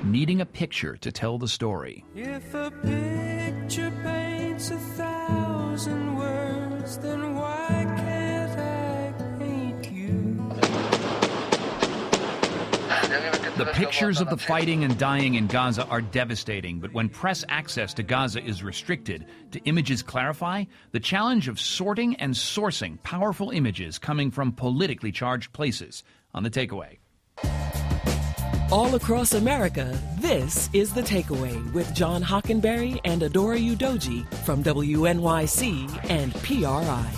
needing a picture to tell the story. If a picture paints 1,000 words, then why can't I paint you? The pictures of the fighting and dying in Gaza are devastating, but when press access to Gaza is restricted, do images clarify? The challenge of sorting and sourcing powerful images coming from politically charged places on The Takeaway. All across America, this is The Takeaway with John Hockenberry and Adora Udoji from WNYC and PRI.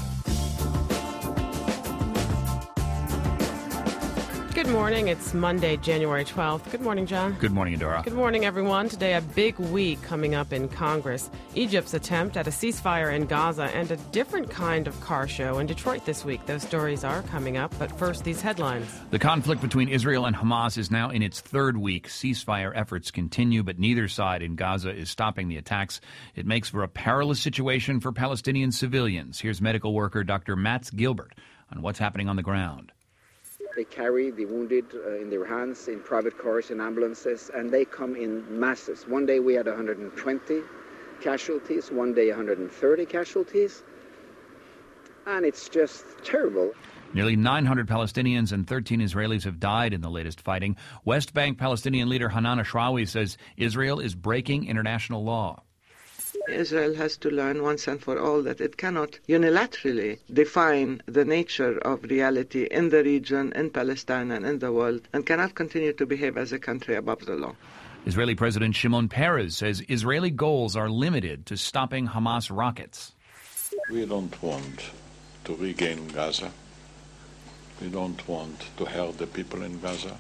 Good morning. It's Monday, January 12th. Good morning, John. Good morning, Adora. Good morning, everyone. Today, a big week coming up in Congress. Egypt's attempt at a ceasefire in Gaza and a different kind of car show in Detroit this week. Those stories are coming up, but first, these headlines. The conflict between Israel and Hamas is now in its third week. Ceasefire efforts continue, but neither side in Gaza is stopping the attacks. It makes for a perilous situation for Palestinian civilians. Here's medical worker Dr. Mats Gilbert on what's happening on the ground. They carry the wounded in their hands in private cars and ambulances, and they come in masses. One day we had 120 casualties, one day 130 casualties, and it's just terrible. Nearly 900 Palestinians and 13 Israelis have died in the latest fighting. West Bank Palestinian leader Hanan Ashrawi says Israel is breaking international law. Israel has to learn once and for all that it cannot unilaterally define the nature of reality in the region, in Palestine, and in the world, and cannot continue to behave as a country above the law. Israeli President Shimon Peres says Israeli goals are limited to stopping Hamas rockets. We don't want to regain Gaza. We don't want to hurt the people in Gaza.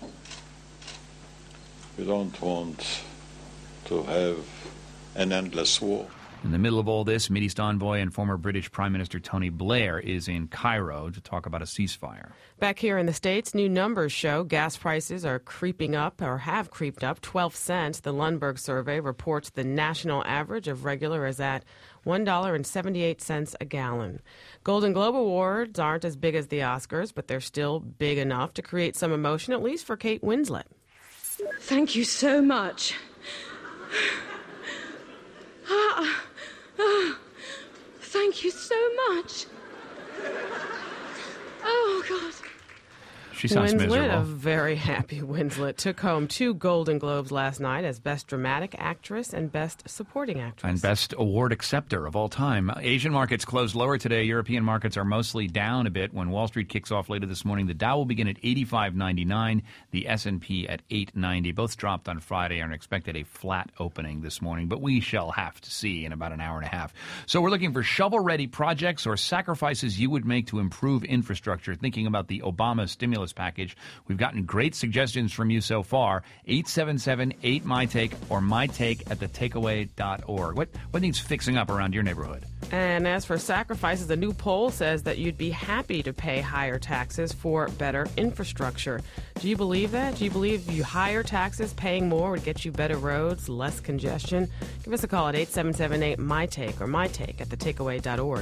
We don't want to have an endless war. In the middle of all this, Mideast envoy and former British Prime Minister Tony Blair is in Cairo to talk about a ceasefire. Back here in the States, new numbers show gas prices are creeping up or have creeped up 12 cents. The Lundberg survey reports the national average of regular is at $1.78 a gallon. Golden Globe Awards aren't as big as the Oscars, but they're still big enough to create some emotion, at least for Kate Winslet. Thank you so much. Thank you so much. Oh, God. She sounds Winslet, miserable. a very happy Winslet, took home 2 Golden Globes last night as Best Dramatic Actress and Best Supporting Actress. And best award acceptor of all time. Asian markets closed lower today. European markets are mostly down a bit. When Wall Street kicks off later this morning, the Dow will begin at 85.99, the S&P at 890. Both dropped on Friday and are expected a flat opening this morning, but we shall have to see in about an hour and a half. So we're looking for shovel-ready projects or sacrifices you would make to improve infrastructure, thinking about the Obama stimulus package. We've gotten great suggestions from you so far. 877-8MyTake or mytake@thetakeaway.org. What needs fixing up around your neighborhood? And as for sacrifices, a new poll says that you'd be happy to pay higher taxes for better infrastructure. Do you believe that? Do you believe you higher taxes, paying more would get you better roads, less congestion? Give us a call at 877-8MyTake or mytake@thetakeaway.org.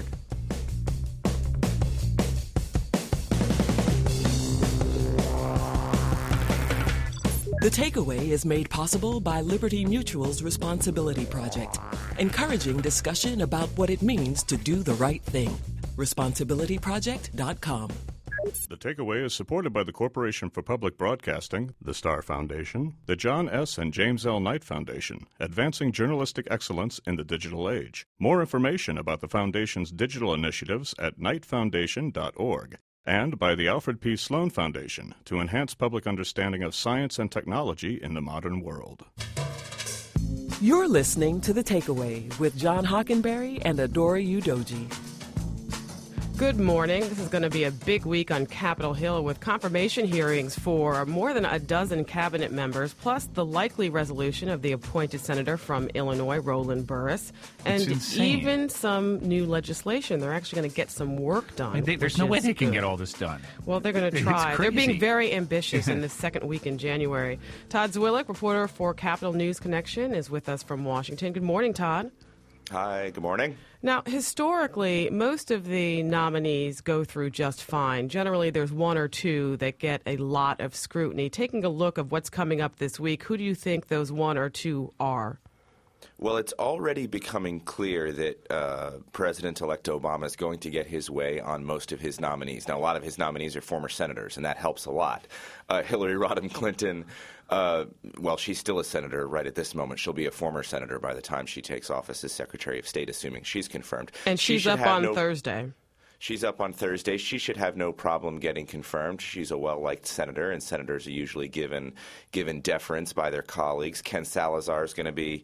The Takeaway is made possible by Liberty Mutual's Responsibility Project, encouraging discussion about what it means to do the right thing. ResponsibilityProject.com. The Takeaway is supported by the Corporation for Public Broadcasting, the Star Foundation, the John S. and James L. Knight Foundation, advancing journalistic excellence in the digital age. More information about the Foundation's digital initiatives at knightfoundation.org. And by the Alfred P. Sloan Foundation to enhance public understanding of science and technology in the modern world. You're listening to The Takeaway with John Hockenberry and Adora Udoji. Good morning. This is going to be a big week on Capitol Hill with confirmation hearings for more than a dozen cabinet members, plus the likely resolution of the appointed senator from Illinois, Roland Burris, and even some new legislation. They're actually going to get some work done. There's no way they can get all this done. Well, they're going to try. They're being very ambitious in this second week in January. Todd Zwillick, reporter for Capitol News Connection, is with us from Washington. Good morning, Todd. Hi, good morning. Now, historically, most of the nominees go through just fine. Generally, there's one or two that get a lot of scrutiny. Taking a look of what's coming up this week, who do you think those one or two are? Well, it's already becoming clear that President-elect Obama is going to get his way on most of his nominees. Now, a lot of his nominees are former senators, and that helps a lot. Hillary Rodham Clinton, well, she's still a senator right at this moment. She'll be a former senator by the time she takes office as Secretary of State, assuming she's confirmed. And she's up on Thursday. She's up on Thursday. She should have no problem getting confirmed. She's a well-liked senator, and senators are usually given deference by their colleagues. Ken Salazar is going to be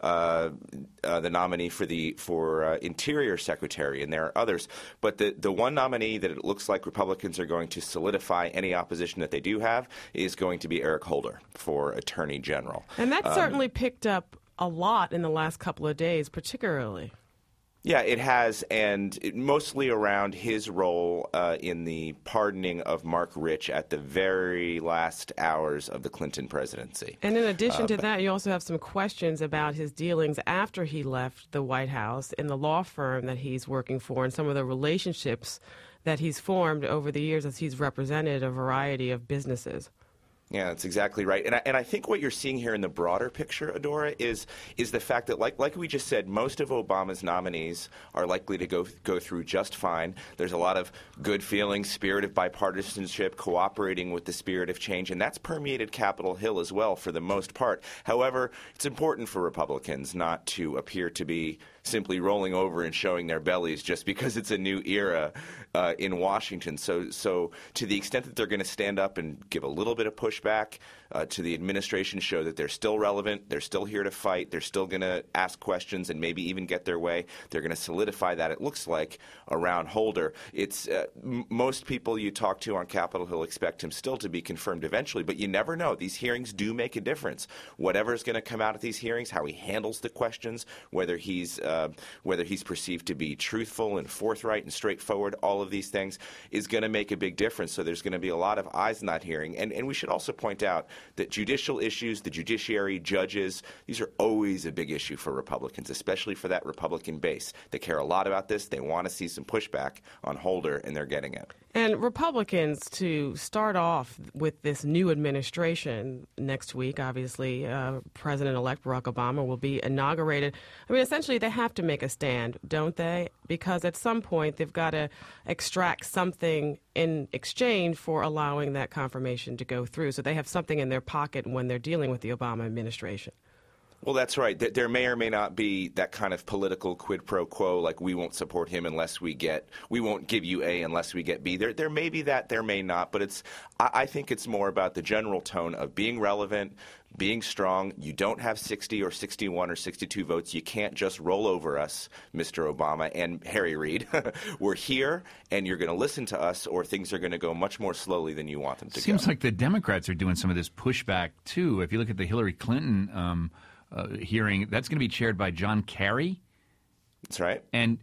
the nominee for Interior Secretary, and there are others. But the one nominee that it looks like Republicans are going to solidify any opposition that they do have is going to be Eric Holder for Attorney General. And that certainly picked up a lot in the last couple of days, particularly. Yeah, it has, and mostly around his role in the pardoning of Mark Rich at the very last hours of the Clinton presidency. And in addition to that, you also have some questions about his dealings after he left the White House in the law firm that he's working for and some of the relationships that he's formed over the years as he's represented a variety of businesses. Yeah, that's exactly right. And I think what you're seeing here in the broader picture, Adora, is the fact that, like we just said, most of Obama's nominees are likely to go through just fine. There's a lot of good feelings, spirit of bipartisanship, cooperating with the spirit of change, and that's permeated Capitol Hill as well for the most part. However, it's important for Republicans not to appear to be simply rolling over and showing their bellies just because it's a new era in Washington. So to the extent that they're going to stand up and give a little bit of pushback to the administration, show that they're still relevant, they're still here to fight, they're still going to ask questions and maybe even get their way, they're going to solidify that, it looks like, around Holder. It's most people you talk to on Capitol Hill expect him still to be confirmed eventually, but you never know. These hearings do make a difference. Whatever's going to come out of these hearings, how he handles the questions, whether he's perceived to be truthful and forthright and straightforward, all of these things is going to make a big difference. So there's going to be a lot of eyes in that hearing. And we should also point out that judicial issues, the judiciary, judges, these are always a big issue for Republicans, especially for that Republican base. They care a lot about this. They want to see some pushback on Holder, and they're getting it. And Republicans, to start off with this new administration next week, obviously, President-elect Barack Obama will be inaugurated. I mean, essentially, they have to make a stand, don't they? Because at some point, they've got to extract something in exchange for allowing that confirmation to go through. So they have something in their pocket when they're dealing with the Obama administration. Well, that's right. There may or may not be that kind of political quid pro quo, like we won't support him unless we won't give you A unless we get B. There may be that, there may not, but I think it's more about the general tone of being relevant, being strong. You don't have 60 or 61 or 62 votes. You can't just roll over us, Mr. Obama and Harry Reid. We're here, and you're going to listen to us, or things are going to go much more slowly than you want them to go. Seems like the Democrats are doing some of this pushback, too. If you look at the Hillary Clinton hearing, that's going to be chaired by John Kerry. That's right. And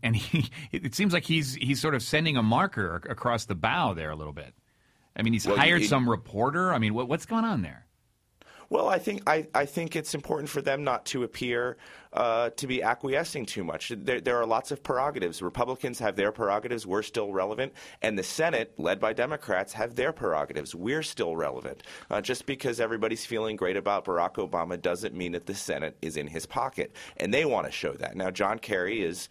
it seems like he's sort of sending a marker across the bow there a little bit. I mean, he's hired some reporter. I mean, what's going on there? Well, I think it's important for them not to appear to be acquiescing too much. There are lots of prerogatives. Republicans have their prerogatives. We're still relevant. And the Senate, led by Democrats, have their prerogatives. We're still relevant. Just because everybody's feeling great about Barack Obama doesn't mean that the Senate is in his pocket. And they want to show that. Now, John Kerry is,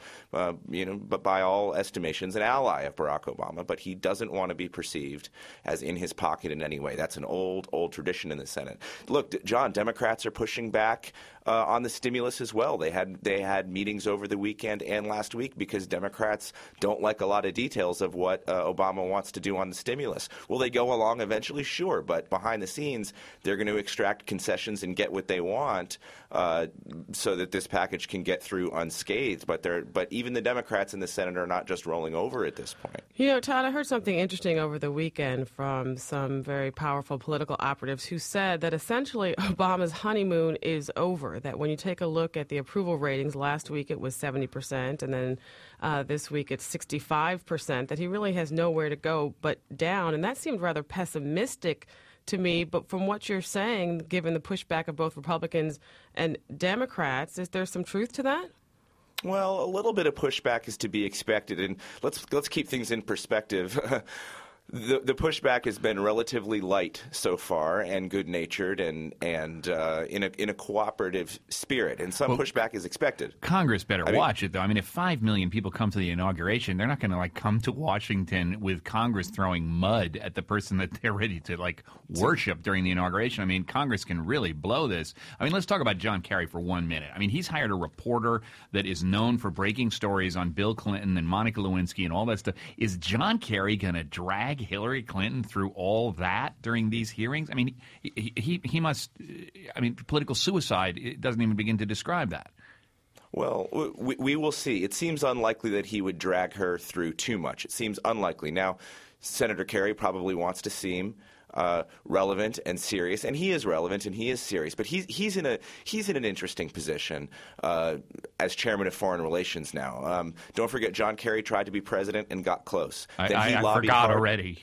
but by all estimations, an ally of Barack Obama, but he doesn't want to be perceived as in his pocket in any way. That's an old tradition in the Senate. Look, John, Democrats are pushing back on the stimulus as well. They had meetings over the weekend and last week because Democrats don't like a lot of details of what Obama wants to do on the stimulus. Will they go along eventually? Sure, but behind the scenes, they're going to extract concessions and get what they want so that this package can get through unscathed. But even the Democrats in the Senate are not just rolling over at this point. You know, Todd, I heard something interesting over the weekend from some very powerful political operatives who said that essentially Obama's honeymoon is over, that when you take a look at the approval ratings, last week it was 70%, and then this week it's 65%, that he really has nowhere to go but down. And that seemed rather pessimistic to me. But from what you're saying, given the pushback of both Republicans and Democrats, is there some truth to that? Well, a little bit of pushback is to be expected, and let's keep things in perspective. The pushback has been relatively light so far, and good-natured, and in a cooperative spirit. And some pushback is expected. Congress better watch it, though. I mean, if 5 million people come to the inauguration, they're not going to come to Washington with Congress throwing mud at the person that they're ready to worship during the inauguration. I mean, Congress can really blow this. I mean, let's talk about John Kerry for 1 minute. I mean, he's hired a reporter that is known for breaking stories on Bill Clinton and Monica Lewinsky and all that stuff. Is John Kerry going to drag Hillary Clinton through all that during these hearings? I mean, he must. I mean, political suicide. It doesn't even begin to describe that. Well, we will see. It seems unlikely that he would drag her through too much. It seems unlikely. Now, Senator Kerry probably wants to seem relevant and serious, and he is relevant and he is serious. But he's in an interesting position as chairman of Foreign Relations now. Don't forget, John Kerry tried to be president and got close. I forgot already.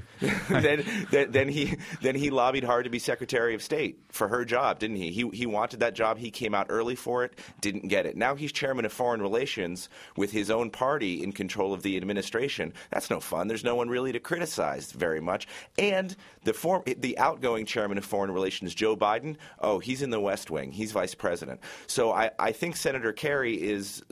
then he lobbied hard to be Secretary of State for her job, didn't he? He wanted that job. He came out early for it, didn't get it. Now he's chairman of Foreign Relations with his own party in control of the administration. That's no fun. There's no one really to criticize very much. And the outgoing chairman of Foreign Relations, Joe Biden, he's in the West Wing. He's vice president. So I think Senator Kerry is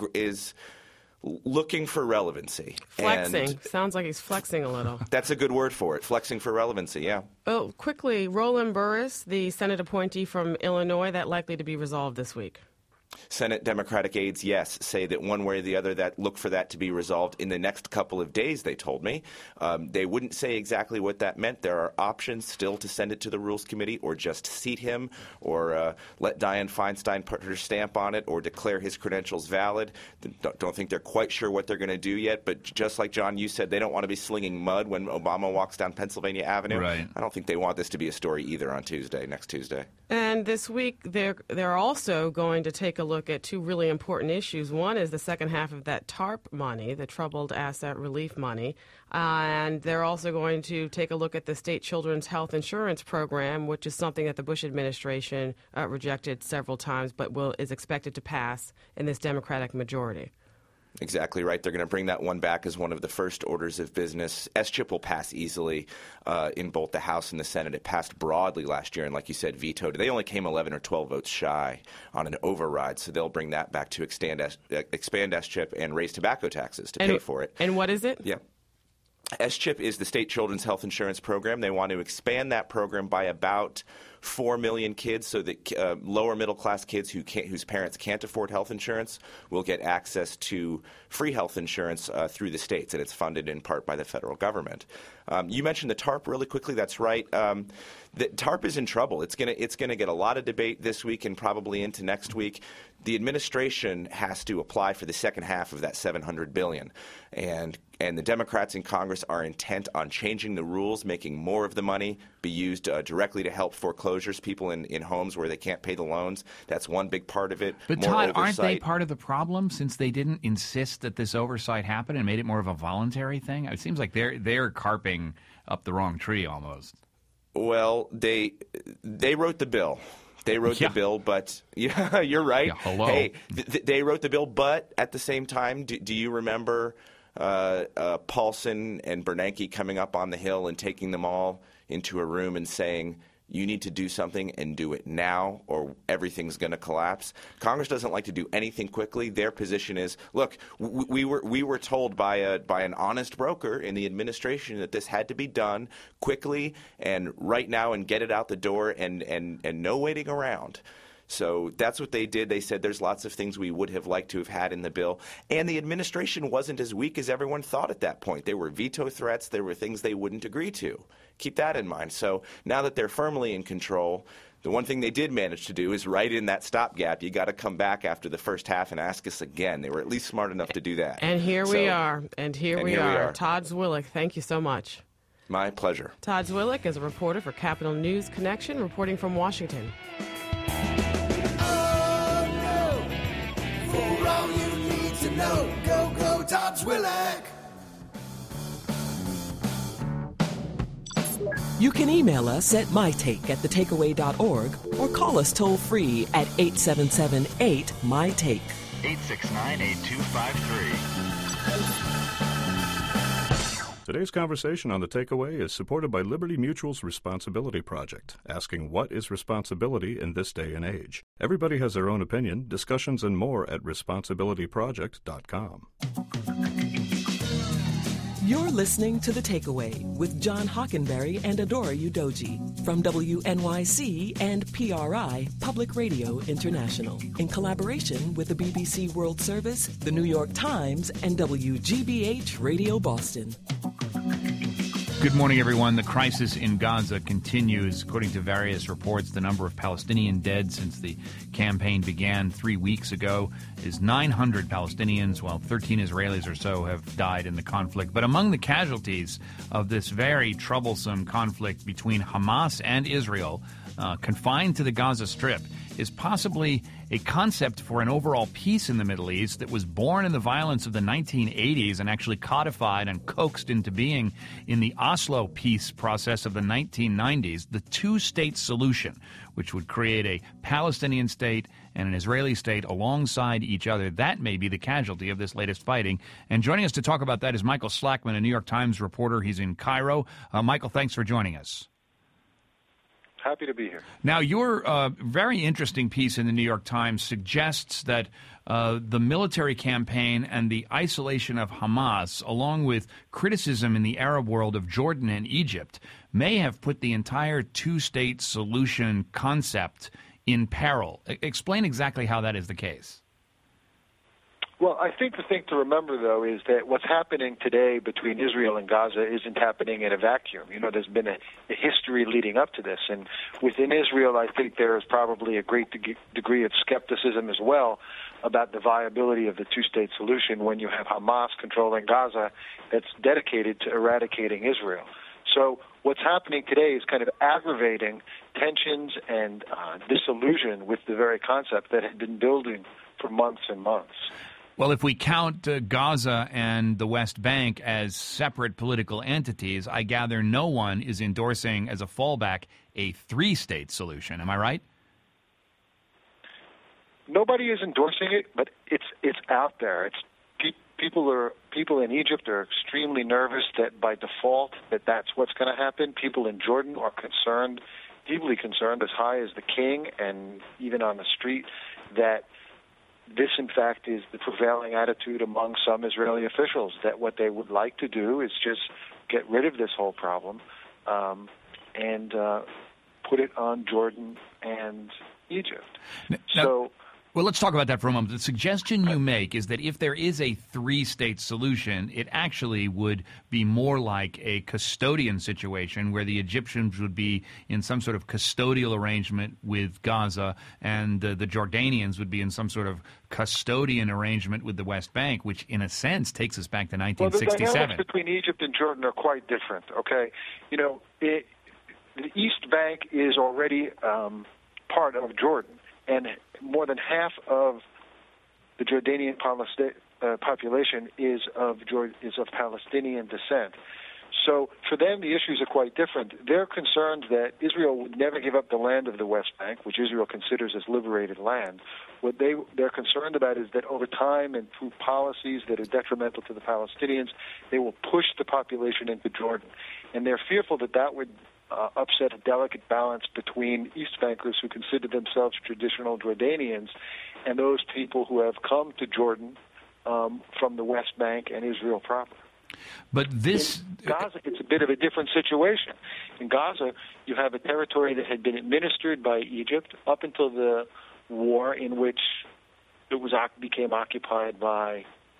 looking for relevancy. Flexing. And sounds like he's flexing a little. That's a good word for it, flexing for relevancy, yeah. Oh, quickly, Roland Burris, the Senate appointee from Illinois, that likely to be resolved this week. Senate Democratic aides, yes, say that one way or the other that look for that to be resolved in the next couple of days, they told me. They wouldn't say exactly what that meant. There are options still to send it to the Rules Committee or just seat him or let Dianne Feinstein put her stamp on it or declare his credentials valid. Don't think they're quite sure what they're going to do yet, but just like, John, you said, they don't want to be slinging mud when Obama walks down Pennsylvania Avenue. Right. I don't think they want this to be a story either on next Tuesday. And this week, they're also going to take a look at two really important issues. One is the second half of that TARP money, the Troubled Asset Relief money. And they're also going to take a look at the state children's health insurance program, which is something that the Bush administration rejected several times, but is expected to pass in this Democratic majority. Exactly right. They're going to bring that one back as one of the first orders of business. S-chip will pass easily in both the House and the Senate. It passed broadly last year and, like you said, vetoed. They only came 11 or 12 votes shy on an override, so they'll bring that back to expand S-chip and raise tobacco taxes to pay for it. And what is it? Yeah. S-chip is the state children's health insurance program. They want to expand that program by about 4 million kids so that lower middle class kids whose parents can't afford health insurance will get access to free health insurance through the states, and it's funded in part by the federal government. You mentioned the TARP really quickly. That's right. The TARP is in trouble. It's going to get a lot of debate this week and probably into next week. The administration has to apply for the second half of that $700 billion, and the Democrats in Congress are intent on changing the rules, making more of the money be used directly to help foreclosures, people in homes where they can't pay the loans. That's one big part of it. But more Todd, oversight. aren't they part of the problem since they didn't insist that this oversight happen and made it more of a voluntary thing? It seems like they're carping up the wrong tree almost. Well, they wrote the bill. They wrote the bill, but yeah, you're right. Yeah, hello. Hey, they wrote the bill, but at the same time, do you remember Paulson and Bernanke coming up on the Hill and taking them all into a room and saying, you need to do something and do it now or everything's going to collapse? Congress doesn't like to do anything quickly. Their position is, look, we were told by an honest broker in the administration that this had to be done quickly and right now and get it out the door and no waiting around. So that's what they did. They said there's lots of things we would have liked to have had in the bill. And the administration wasn't as weak as everyone thought at that point. There were veto threats. There were things they wouldn't agree to. Keep that in mind. So now that they're firmly in control, the one thing they did manage to do is write in that stopgap. You got to come back after the first half and ask us again. They were at least smart enough to do that. And here we are. And here we are. Todd Zwillich, thank you so much. My pleasure. Todd Zwillich is a reporter for Capitol News Connection, reporting from Washington. For all you need to know, go Todd Zwillich. You can email us at mytake@thetakeaway.org or call us toll-free at 877-8-MY-TAKE. 869-8253. Today's conversation on The Takeaway is supported by Liberty Mutual's Responsibility Project, asking what is responsibility in this day and age. Everybody has their own opinion. Discussions and more at responsibilityproject.com. You're listening to The Takeaway with John Hockenberry and Adora Udoji from WNYC and PRI, Public Radio International, in collaboration with the BBC World Service, the New York Times, and WGBH Radio Boston. Good morning, everyone. The crisis in Gaza continues. According to various reports, the number of Palestinian dead since the campaign began 3 weeks ago is 900 Palestinians, while 13 Israelis or so have died in the conflict. But among the casualties of this very troublesome conflict between Hamas and Israel, confined to the Gaza Strip, is possibly a concept for an overall peace in the Middle East that was born in the violence of the 1980s and actually codified and coaxed into being in the Oslo peace process of the 1990s, the two-state solution, which would create a Palestinian state and an Israeli state alongside each other. That may be the casualty of this latest fighting. And joining us to talk about that is Michael Slackman, a New York Times reporter. He's in Cairo. Michael, thanks for joining us. Happy to be here. Now, your very interesting piece in the New York Times suggests that the military campaign and the isolation of Hamas, along with criticism in the Arab world of Jordan and Egypt, may have put the entire two-state solution concept in peril. Explain exactly how that is the case. Well, I think the thing to remember, though, is that what's happening today between Israel and Gaza isn't happening in a vacuum. You know, there's been a history leading up to this. And within Israel, I think there is probably a great degree of skepticism as well about the viability of the two-state solution when you have Hamas controlling Gaza that's dedicated to eradicating Israel. So what's happening today is kind of aggravating tensions and disillusion with the very concept that had been building for months and months. Well, if we count Gaza and the West Bank as separate political entities, I gather no one is endorsing as a fallback a three-state solution. Am I right? Nobody is endorsing it, but it's out there. It's people in Egypt are extremely nervous that by default that's what's going to happen. People in Jordan are concerned, deeply concerned, as high as the king and even on the street, that this, in fact, is the prevailing attitude among some Israeli officials, that what they would like to do is just get rid of this whole problem and put it on Jordan and Egypt. Well, let's talk about that for a moment. The suggestion you make is that if there is a three-state solution, it actually would be more like a custodian situation where the Egyptians would be in some sort of custodial arrangement with Gaza and the Jordanians would be in some sort of custodian arrangement with the West Bank, which in a sense takes us back to 1967. Well, the dynamics between Egypt and Jordan are quite different, okay? You know, the East Bank is already part of Jordan. And more than half of the Jordanian population is of Palestinian descent. So for them, the issues are quite different. They're concerned that Israel would never give up the land of the West Bank, which Israel considers as liberated land. What they're concerned about is that over time and through policies that are detrimental to the Palestinians, they will push the population into Jordan. And they're fearful that would upset a delicate balance between East Bankers who consider themselves traditional Jordanians and those people who have come to Jordan from the West Bank and Israel proper. But this... In Gaza, it's a bit of a different situation. In Gaza, you have a territory that had been administered by Egypt up until the war in which it became occupied by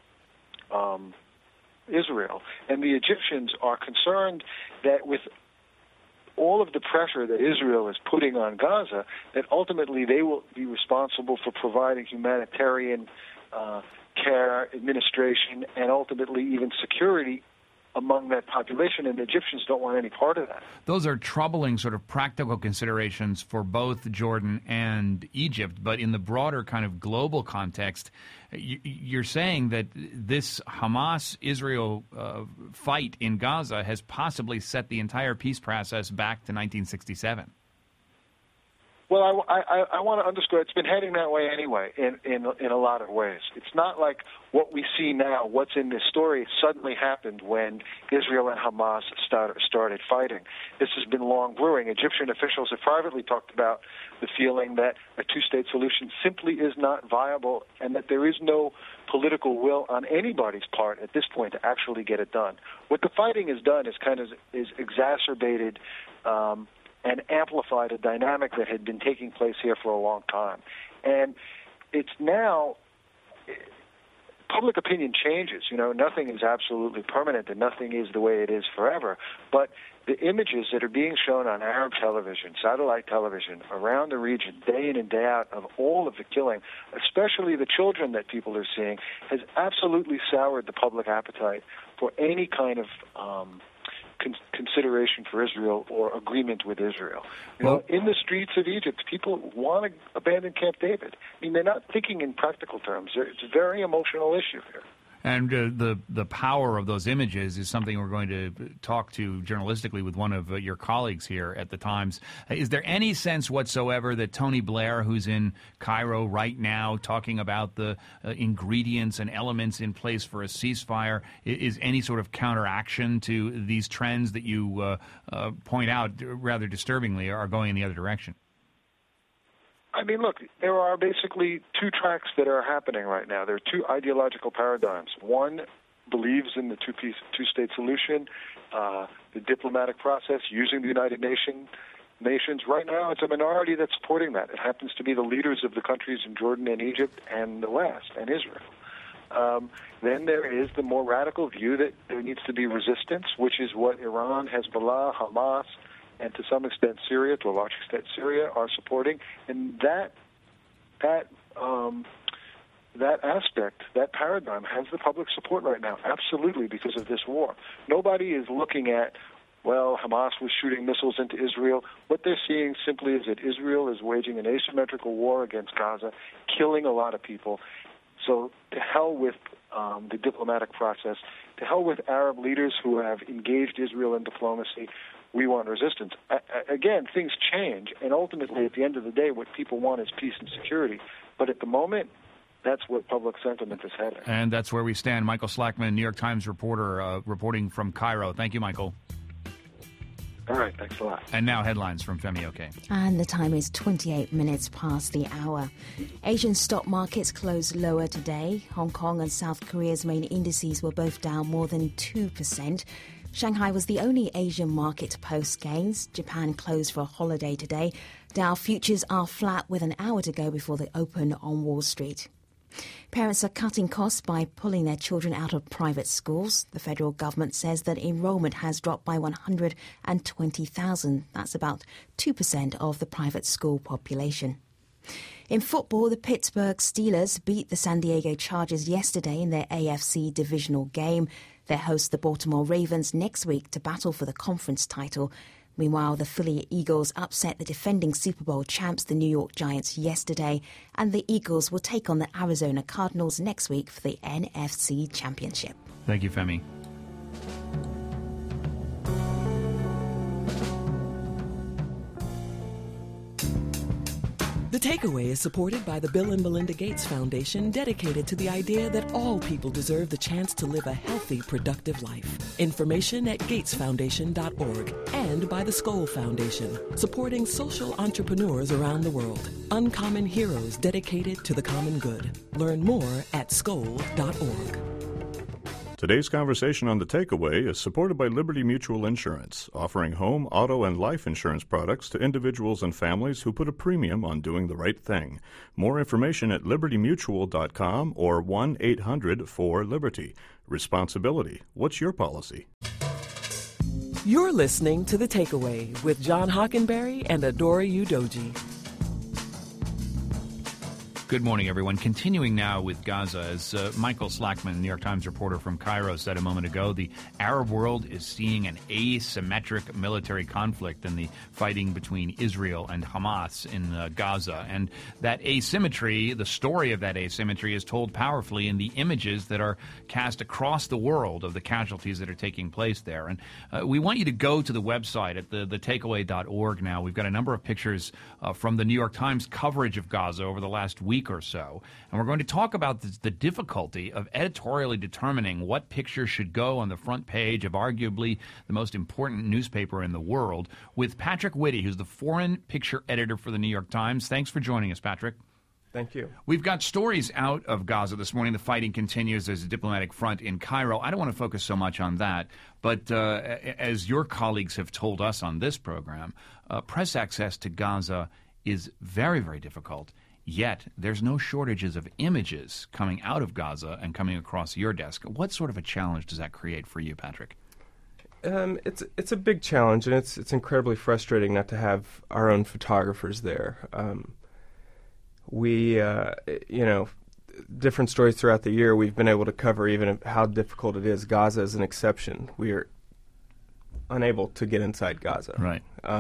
Israel. And the Egyptians are concerned that with all of the pressure that Israel is putting on Gaza, that ultimately they will be responsible for providing humanitarian care, administration, and ultimately even security among that population, and the Egyptians don't want any part of that. Those are troubling sort of practical considerations for both Jordan and Egypt, but in the broader kind of global context, you're saying that this Hamas-Israel fight in Gaza has possibly set the entire peace process back to 1967. Well, I want to underscore it's been heading that way anyway in a lot of ways. It's not like what we see now, what's in this story, suddenly happened when Israel and Hamas started fighting. This has been long brewing. Egyptian officials have privately talked about the feeling that a two-state solution simply is not viable and that there is no political will on anybody's part at this point to actually get it done. What the fighting has done is exacerbated and amplified a dynamic that had been taking place here for a long time. And it's now, public opinion changes. Nothing is absolutely permanent and nothing is the way it is forever. But the images that are being shown on Arab television, satellite television, around the region, day in and day out, of all of the killing, especially the children that people are seeing, has absolutely soured the public appetite for any kind of consideration for Israel or agreement with Israel. In the streets of Egypt, people want to abandon Camp David. I mean, they're not thinking in practical terms. It's a very emotional issue here. And the power of those images is something we're going to talk to journalistically with one of your colleagues here at the Times. Is there any sense whatsoever that Tony Blair, who's in Cairo right now talking about the ingredients and elements in place for a ceasefire, is any sort of counteraction to these trends that you point out rather disturbingly are going in the other direction? I mean, look, there are basically two tracks that are happening right now. There are two ideological paradigms. One believes in the two-state solution, the diplomatic process, using the United Nations. Right now, it's a minority that's supporting that. It happens to be the leaders of the countries in Jordan and Egypt and the West and Israel. Then there is the more radical view that there needs to be resistance, which is what Iran, Hezbollah, Hamas, and to some extent Syria, to a large extent Syria, are supporting. And that aspect, that paradigm, has the public support right now, absolutely, because of this war. Nobody is looking at, well, Hamas was shooting missiles into Israel. What they're seeing simply is that Israel is waging an asymmetrical war against Gaza, killing a lot of people. So to hell with the diplomatic process, to hell with Arab leaders who have engaged Israel in diplomacy. We want resistance. Again, things change, and ultimately, at the end of the day, what people want is peace and security. But at the moment, that's what public sentiment is heading. And that's where we stand. Michael Slackman, New York Times reporter, reporting from Cairo. Thank you, Michael. All right, thanks a lot. And now headlines from Femi Oke. And the time is 28 minutes past the hour. Asian stock markets closed lower today. Hong Kong and South Korea's main indices were both down more than 2%. Shanghai was the only Asian market to post gains. Japan closed for a holiday today. Dow futures are flat with an hour to go before they open on Wall Street. Parents are cutting costs by pulling their children out of private schools. The federal government says that enrollment has dropped by 120,000. That's about 2% of the private school population. In football, the Pittsburgh Steelers beat the San Diego Chargers yesterday in their AFC divisional game. They host the Baltimore Ravens next week to battle for the conference title. Meanwhile, the Philly Eagles upset the defending Super Bowl champs, the New York Giants, yesterday, and the Eagles will take on the Arizona Cardinals next week for the NFC Championship. Thank you, Femi. The Takeaway is supported by the Bill and Melinda Gates Foundation, dedicated to the idea that all people deserve the chance to live a healthy, productive life. Information at gatesfoundation.org, and by the Skoll Foundation, supporting social entrepreneurs around the world. Uncommon heroes dedicated to the common good. Learn more at skoll.org. Today's conversation on The Takeaway is supported by Liberty Mutual Insurance, offering home, auto, and life insurance products to individuals and families who put a premium on doing the right thing. More information at libertymutual.com or 1-800-4-LIBERTY. Responsibility. What's your policy? You're listening to The Takeaway with John Hockenberry and Adora Udoji. Good morning, everyone. Continuing now with Gaza, as Michael Slackman, New York Times reporter from Cairo, said a moment ago, the Arab world is seeing an asymmetric military conflict in the fighting between Israel and Hamas in Gaza. And that asymmetry, the story of that asymmetry, is told powerfully in the images that are cast across the world of the casualties that are taking place there. And we want you to go to the website at thetakeaway.org now. We've got a number of pictures from the New York Times coverage of Gaza over the last week or so. And we're going to talk about the difficulty of editorially determining what picture should go on the front page of arguably the most important newspaper in the world with Patrick Whitty, who's the foreign picture editor for the New York Times. Thanks for joining us, Patrick. Thank you. We've got stories out of Gaza this morning. The fighting continues. There's a diplomatic front in Cairo. I don't want to focus so much on that, but as your colleagues have told us on this program, press access to Gaza is very, very difficult. Yet there's no shortages of images coming out of Gaza and coming across your desk. What sort of a challenge does that create for you, Patrick? It's a big challenge, and it's incredibly frustrating not to have our own photographers there. Different stories throughout the year, we've been able to cover even how difficult it is. Gaza is an exception. We are unable to get inside Gaza. Right.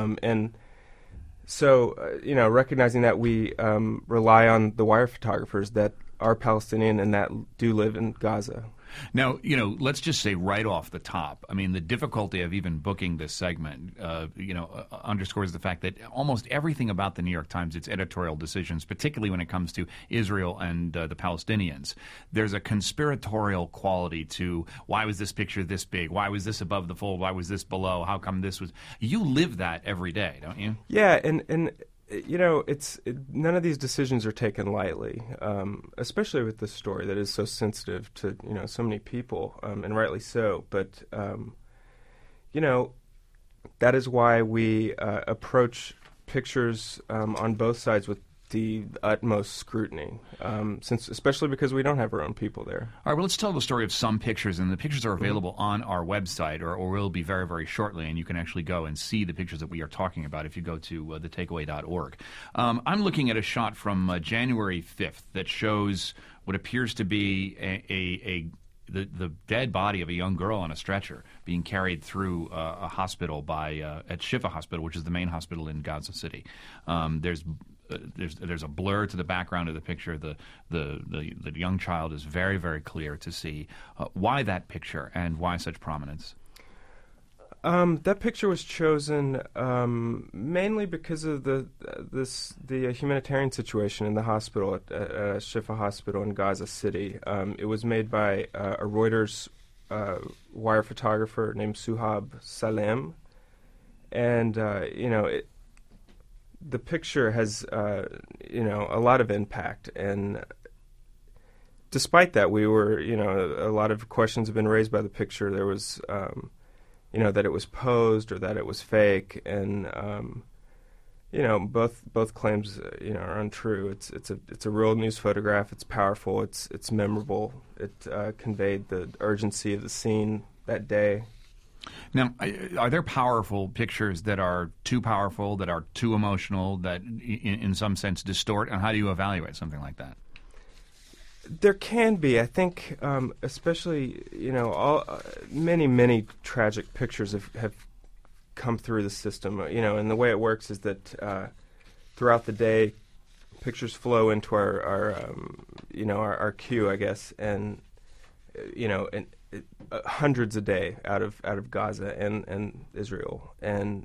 So, recognizing that we rely on the wire photographers that are Palestinian and that do live in Gaza. Now, let's just say right off the top, I mean, the difficulty of even booking this segment, underscores the fact that almost everything about the New York Times, its editorial decisions, particularly when it comes to Israel and the Palestinians, there's a conspiratorial quality to why was this picture this big? Why was this above the fold? Why was this below? How come this was? You live that every day, don't you? Yeah, and none of these decisions are taken lightly, especially with this story that is so sensitive to so many people, and rightly so. But that is why we approach pictures on both sides with the utmost scrutiny, especially because we don't have our own people there. All right, well, let's tell the story of some pictures, and the pictures are available on our website, or will be very, very shortly, and you can actually go and see the pictures that we are talking about if you go to thetakeaway.org. I'm looking at a shot from January 5th that shows what appears to be the dead body of a young girl on a stretcher being carried through a hospital at Shifa Hospital, which is the main hospital in Gaza City. There's a blur to the background of the picture. The young child is very, very clear to see. Why that picture and why such prominence? That picture was chosen mainly because of the humanitarian situation in the hospital at Shifa Hospital in Gaza City. It was made by a Reuters wire photographer named Suhab Salem, and the picture has a lot of impact, and despite that, we were a lot of questions have been raised by the picture. There was that it was posed or that it was fake, and both claims are untrue. It's a real news photograph. It's powerful. It's memorable. It conveyed the urgency of the scene that day. Now, are there powerful pictures that are too powerful, that are too emotional, that in some sense distort? And how do you evaluate something like that? There can be. I think especially, many tragic pictures have come through the system. And the way it works is that throughout the day, pictures flow into our queue, I guess, and hundreds a day out of Gaza and Israel, and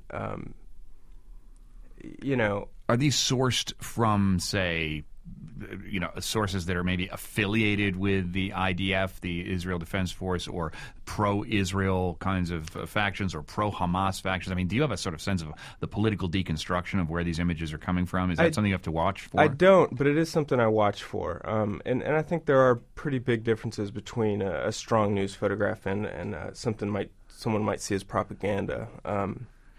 are these sourced from, say, sources that are maybe affiliated with the IDF, the Israel Defense Force, or pro-Israel kinds of factions, or pro-Hamas factions? I mean, do you have a sort of sense of the political deconstruction of where these images are coming from? Is that something you have to watch for? I don't, but it is something I watch for. And I think there are pretty big differences between a strong news photograph and something someone might see as propaganda.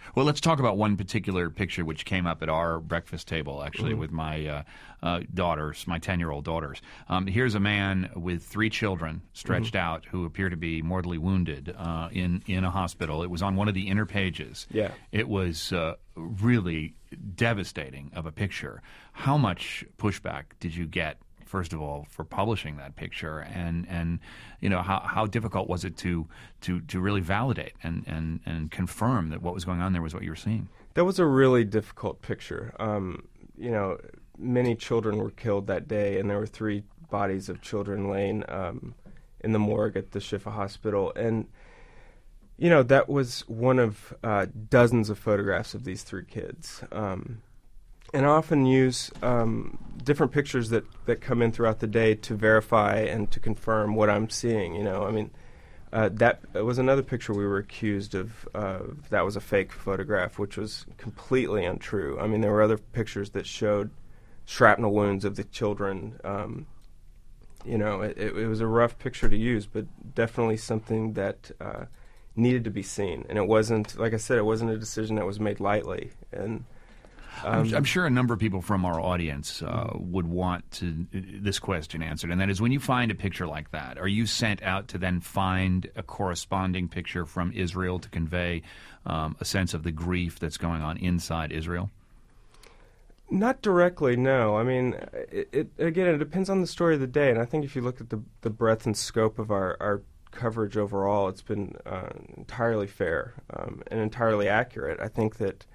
Well, let's talk about one particular picture which came up at our breakfast table, actually, with my daughters, my 10-year-old daughters. Here's a man with 3 children stretched out who appear to be mortally wounded in a hospital. It was on one of the inner pages. Yeah. It was really devastating of a picture. How much pushback did you get, first of all, for publishing that picture, and you know, how difficult was it to really validate and confirm that what was going on there was what you were seeing? That was a really difficult picture. You know, many children were killed that day, and there were 3 bodies of children laying in the morgue at the Shifa Hospital, and you know, that was one of dozens of photographs of these 3 kids. And I often use different pictures that come in throughout the day to verify and to confirm what I'm seeing. You know, I mean, that was another picture we were accused of. That was a fake photograph, which was completely untrue. I mean, there were other pictures that showed shrapnel wounds of the children. You know, it was a rough picture to use, but definitely something that needed to be seen. And it wasn't, like I said, it wasn't a decision that was made lightly. And I'm sure a number of people from our audience would want this question answered, and that is, when you find a picture like that, are you sent out to then find a corresponding picture from Israel to convey a sense of the grief that's going on inside Israel? Not directly, no. I mean, it depends on the story of the day, and I think if you look at the breadth and scope of our coverage overall, it's been entirely fair and entirely accurate. I think that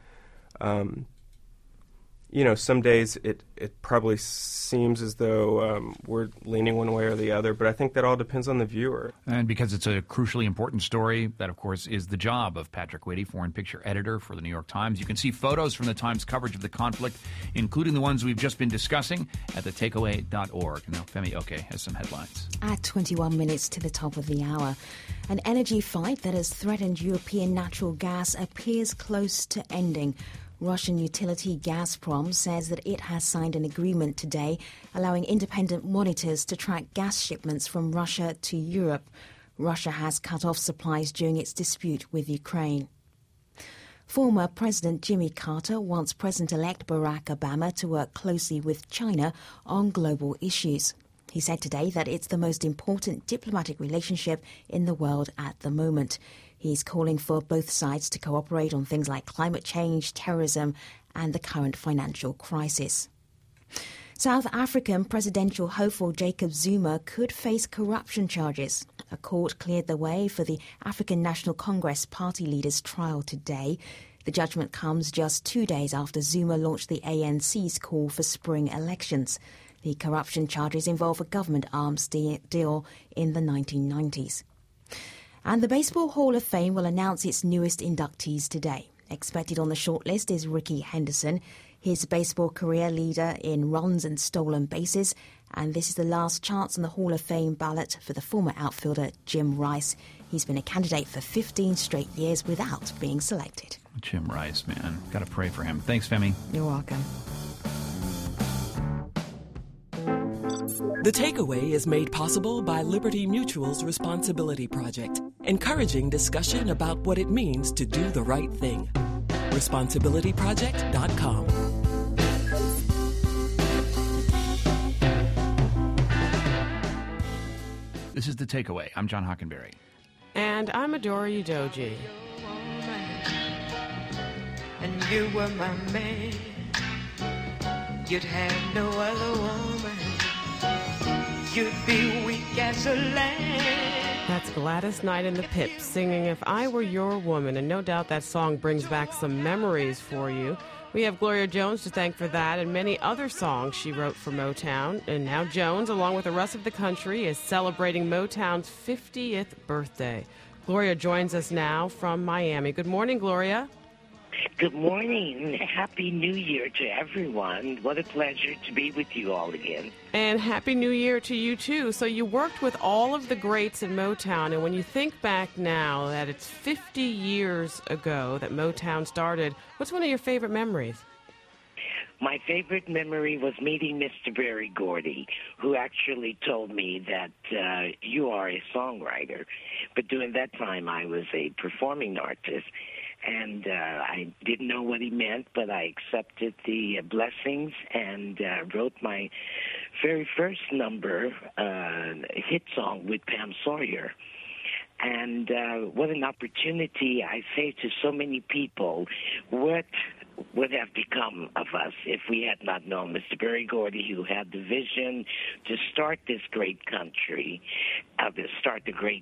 you know, some days it probably seems as though we're leaning one way or the other, but I think that all depends on the viewer. And because it's a crucially important story, that, of course, is the job of Patrick Whitty, foreign picture editor for the New York Times. You can see photos from the Times coverage of the conflict, including the ones we've just been discussing, at thetakeaway.org. Now, Femi Oke has some headlines. At 21 minutes to the top of the hour, an energy fight that has threatened European natural gas appears close to ending. Russian utility Gazprom says that it has signed an agreement today allowing independent monitors to track gas shipments from Russia to Europe. Russia has cut off supplies during its dispute with Ukraine. Former President Jimmy Carter wants President-elect Barack Obama to work closely with China on global issues. He said today that it's the most important diplomatic relationship in the world at the moment. He's calling for both sides to cooperate on things like climate change, terrorism, and the current financial crisis. South African presidential hopeful Jacob Zuma could face corruption charges. A court cleared the way for the African National Congress party leader's trial today. The judgment comes just 2 days after Zuma launched the ANC's call for spring elections. The corruption charges involve a government arms deal in the 1990s. And the Baseball Hall of Fame will announce its newest inductees today. Expected on the shortlist is Rickey Henderson, his baseball career leader in runs and stolen bases, and this is the last chance on the Hall of Fame ballot for the former outfielder Jim Rice. He's been a candidate for 15 straight years without being selected. Jim Rice, man. Got to pray for him. Thanks, Femi. You're welcome. The Takeaway is made possible by Liberty Mutual's Responsibility Project, encouraging discussion about what it means to do the right thing. ResponsibilityProject.com. This is The Takeaway. I'm John Hockenberry. And I'm Adora Udoji. And you were my man. You'd have no other woman. You'd be weak as a lamb. That's Gladys Knight and the Pips singing If I Were Your Woman, and no doubt that song brings back some memories for you. We have Gloria Jones to thank for that and many other songs she wrote for Motown. And now Jones, along with the rest of the country, is celebrating Motown's 50th birthday. Gloria joins us now from Miami. Good morning, Gloria. Good morning. Happy New Year to everyone. What a pleasure to be with you all again. And Happy New Year to you, too. So you worked with all of the greats in Motown, and when you think back now that it's 50 years ago that Motown started, what's one of your favorite memories? My favorite memory was meeting Mr. Berry Gordy, who actually told me that you are a songwriter. But during that time, I was a performing artist. And I didn't know what he meant, but I accepted the blessings and wrote my very first number, hit song with Pam Sawyer. And what an opportunity, I say to so many people, what would have become of us if we had not known Mr. Berry Gordy, who had the vision to start this great country, to start the great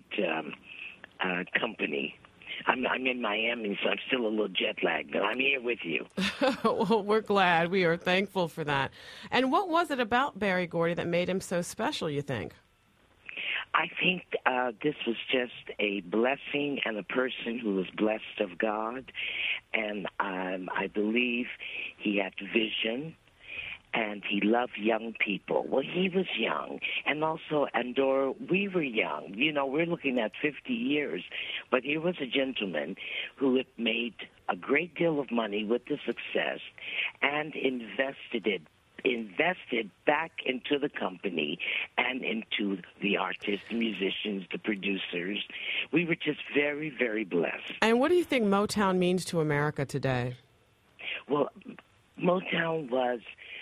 company. I'm in Miami, so I'm still a little jet lagged, but I'm here with you. Well, we're glad. We are thankful for that. And what was it about Berry Gordy that made him so special, you think? I think this was just a blessing and a person who was blessed of God. And I believe he had vision. And he loved young people. Well, he was young. And also, Andorra, we were young. You know, we're looking at 50 years. But he was a gentleman who had made a great deal of money with the success and invested back into the company and into the artists, the musicians, the producers. We were just very, very blessed. And what do you think Motown means to America today? Well, Motown was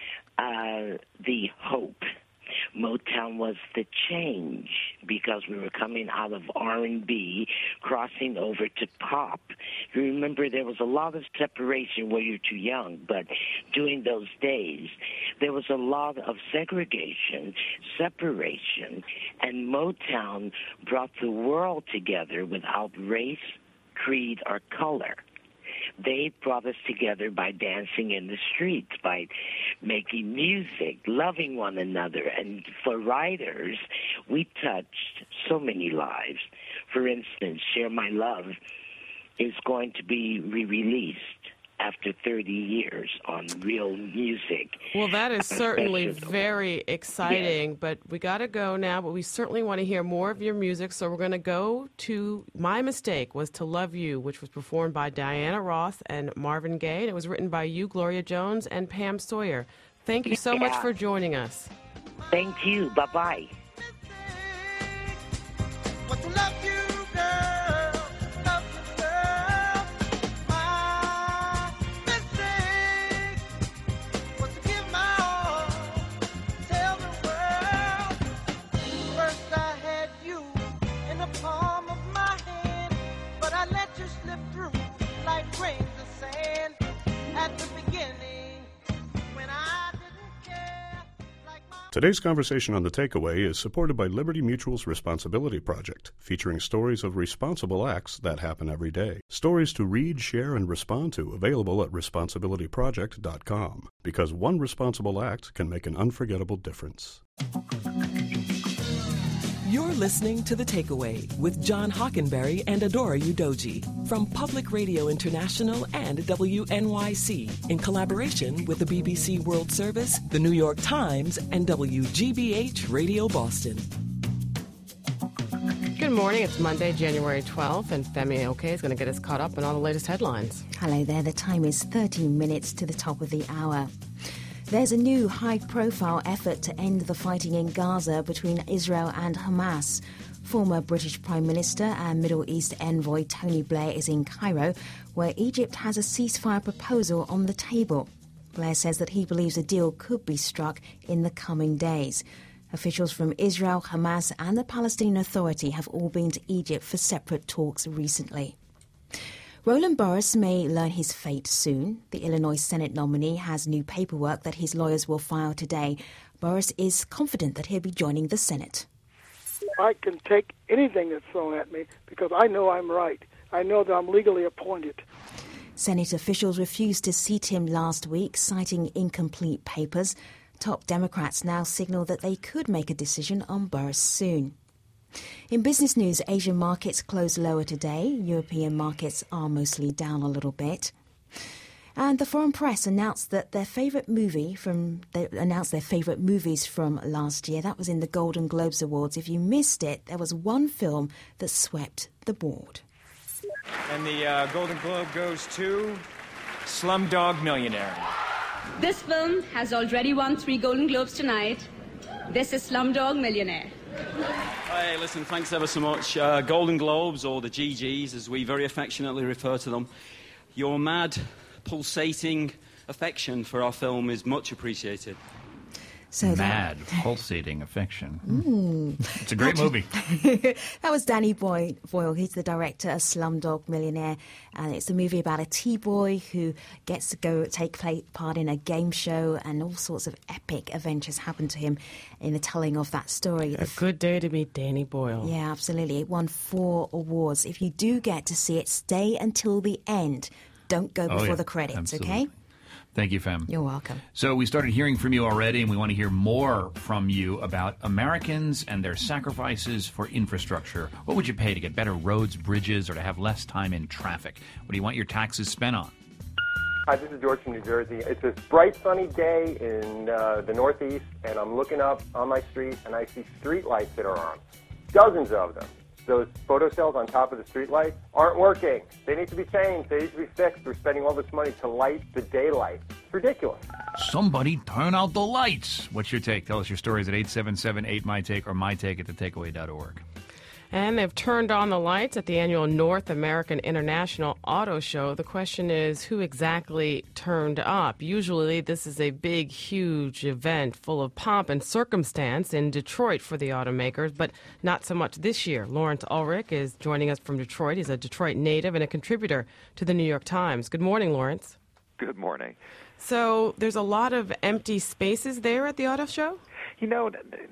the hope. Motown was the change because we were coming out of R&B, crossing over to pop. You remember there was a lot of separation where you're too young, but during those days, there was a lot of segregation, separation, and Motown brought the world together without race, creed, or color. They brought us together by dancing in the streets, by making music, loving one another. And for writers, we touched so many lives. For instance, Share My Love is going to be re-released after 30 years on Real Music. Well, that is certainly very exciting, yes. But we got to go now, but we certainly want to hear more of your music, so we're going to go to My Mistake Was to Love You, which was performed by Diana Ross and Marvin Gaye, and it was written by you, Gloria Jones, and Pam Sawyer. Thank you so much for joining us. Thank you. Bye-bye. Today's conversation on The Takeaway is supported by Liberty Mutual's Responsibility Project, featuring stories of responsible acts that happen every day. Stories to read, share, and respond to, available at responsibilityproject.com. Because one responsible act can make an unforgettable difference. You're listening to The Takeaway with John Hockenberry and Adora Udoji from Public Radio International and WNYC in collaboration with the BBC World Service, the New York Times, and WGBH Radio Boston. Good morning. It's Monday, January 12th, and Femi Oke is going to get us caught up on all the latest headlines. Hello there. The time is 13 minutes to the top of the hour. There's a new high-profile effort to end the fighting in Gaza between Israel and Hamas. Former British Prime Minister and Middle East envoy Tony Blair is in Cairo, where Egypt has a ceasefire proposal on the table. Blair says that he believes a deal could be struck in the coming days. Officials from Israel, Hamas and the Palestinian Authority have all been to Egypt for separate talks recently. Roland Boris may learn his fate soon. The Illinois Senate nominee has new paperwork that his lawyers will file today. Boris is confident that he'll be joining the Senate. I can take anything that's thrown at me because I know I'm right. I know that I'm legally appointed. Senate officials refused to seat him last week, citing incomplete papers. Top Democrats now signal that they could make a decision on Boris soon. In business news, Asian markets closed lower today. European markets are mostly down a little bit. And the foreign press announced that their favourite movies from last year. That was in the Golden Globes Awards. If you missed it, there was one film that swept the board. And the Golden Globe goes to Slumdog Millionaire. This film has already won 3 Golden Globes tonight. This is Slumdog Millionaire. Hey, listen, thanks ever so much. Golden Globes, or the GGs, as we very affectionately refer to them, Your mad, pulsating affection for our film is much appreciated. So Mad, pulsating affection. It's a great movie. That was Danny Boyle. He's the director of Slumdog Millionaire, and it's a movie about a T-boy who gets to take part in a game show, and all sorts of epic adventures happen to him in the telling of that story. A good day to meet Danny Boyle. Yeah, absolutely. It won 4 awards. If you do get to see it, stay until the end. Don't go before the credits, absolutely. Okay? Thank you, Fem. You're welcome. So we started hearing from you already, and we want to hear more from you about Americans and their sacrifices for infrastructure. What would you pay to get better roads, bridges, or to have less time in traffic? What do you want your taxes spent on? Hi, this is George from New Jersey. It's this bright, sunny day in the Northeast, and I'm looking up on my street, and I see street lights that are on. Dozens of them. Those photocells on top of the street light aren't working. They need to be changed. They need to be fixed. We're spending all this money to light the daylight. It's ridiculous. Somebody turn out the lights. What's your take? Tell us your stories at 877-8MyTake or mytake@thetakeaway.org. And they've turned on the lights at the annual North American International Auto Show. The question is, who exactly turned up? Usually this is a big, huge event full of pomp and circumstance in Detroit for the automakers, but not so much this year. Lawrence Ulrich is joining us from Detroit. He's a Detroit native and a contributor to the New York Times. Good morning, Lawrence. Good morning. So there's a lot of empty spaces there at the auto show? You know,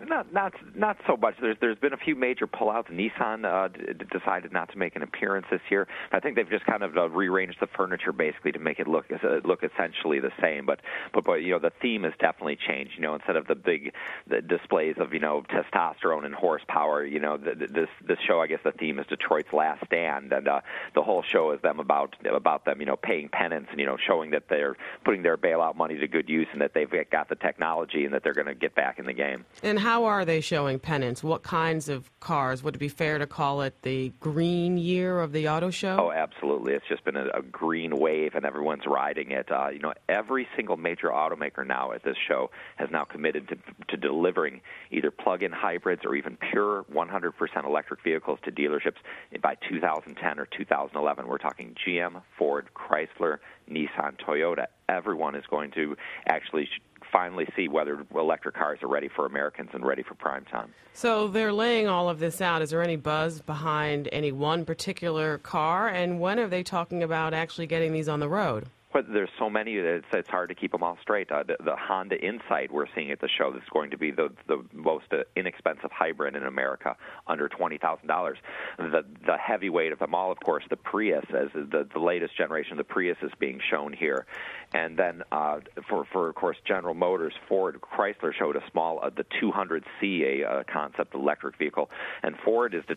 not so much. There's been a few major pullouts. Nissan decided not to make an appearance this year. I think they've just kind of rearranged the furniture basically to make it look essentially the same. But you know, the theme has definitely changed. You know, instead of the displays of testosterone and horsepower, you know, this show, I guess the theme is Detroit's Last Stand, and the whole show is about them, you know, paying penance and showing that they're putting their bailout money to good use and that they've got the technology and that they're going to get back in the game. And how are they showing penance? What kinds of cars? Would it be fair to call it the green year of the auto show? Oh, absolutely. It's just been a green wave, and everyone's riding it. Every single major automaker now at this show has now committed to delivering either plug-in hybrids or even pure 100% electric vehicles to dealerships by 2010 or 2011. We're talking GM, Ford, Chrysler, Nissan, Toyota. Everyone is going to actually finally see whether electric cars are ready for Americans and ready for prime time. So they're laying all of this out. Is there any buzz behind any one particular car? And when are they talking about actually getting these on the road? But there's so many that it's hard to keep them all straight. The Honda Insight we're seeing at the show that's going to be the most inexpensive hybrid in America, under $20,000. The heavyweight of them all, of course, the Prius, as the latest generation of the Prius is being shown here. And then for of course, General Motors, Ford, Chrysler showed the 200C, a concept electric vehicle. And Ford has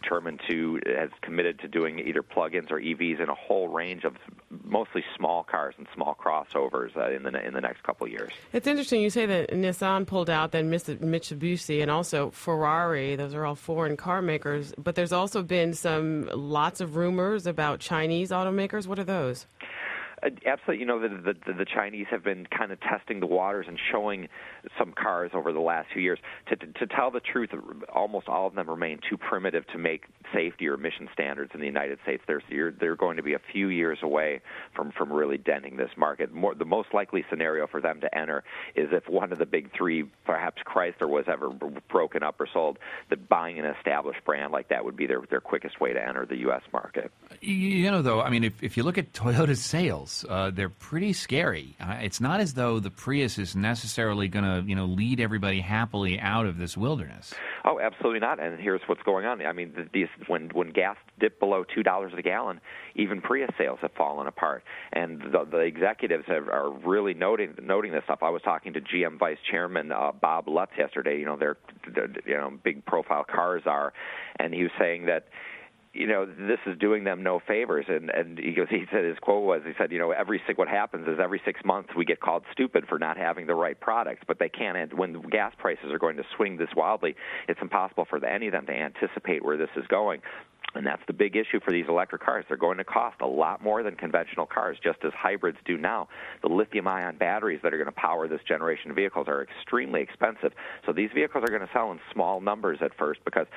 committed to doing either plug-ins or EVs in a whole range of mostly small cars and small crossovers in the next couple of years. It's interesting you say that Nissan pulled out, then Mitsubishi, and also Ferrari. Those are all foreign car makers. But there's also been lots of rumors about Chinese automakers. What are those? Absolutely. You know, the Chinese have been kind of testing the waters and showing some cars over the last few years. To tell the truth, almost all of them remain too primitive to make safety or emission standards in the United States. They're going to be a few years away from really denting this market. The most likely scenario for them to enter is if one of the big three, perhaps Chrysler, was ever broken up or sold, that buying an established brand like that would be their quickest way to enter the U.S. market. You know, though, I mean, if you look at Toyota's sales, they're pretty scary. It's not as though the Prius is necessarily going to, lead everybody happily out of this wilderness. Oh, absolutely not. And here's what's going on. I mean, when gas dipped below $2 a gallon, even Prius sales have fallen apart. And the executives are really noting this stuff. I was talking to GM Vice Chairman Bob Lutz yesterday. They're big profile cars are, and he was saying that this is doing them no favors. And he said his quote was, what happens is every 6 months we get called stupid for not having the right products, but they can't. When the gas prices are going to swing this wildly, it's impossible for any of them to anticipate where this is going. And that's the big issue for these electric cars. They're going to cost a lot more than conventional cars, just as hybrids do now. The lithium-ion batteries that are going to power this generation of vehicles are extremely expensive. So these vehicles are going to sell in small numbers at first because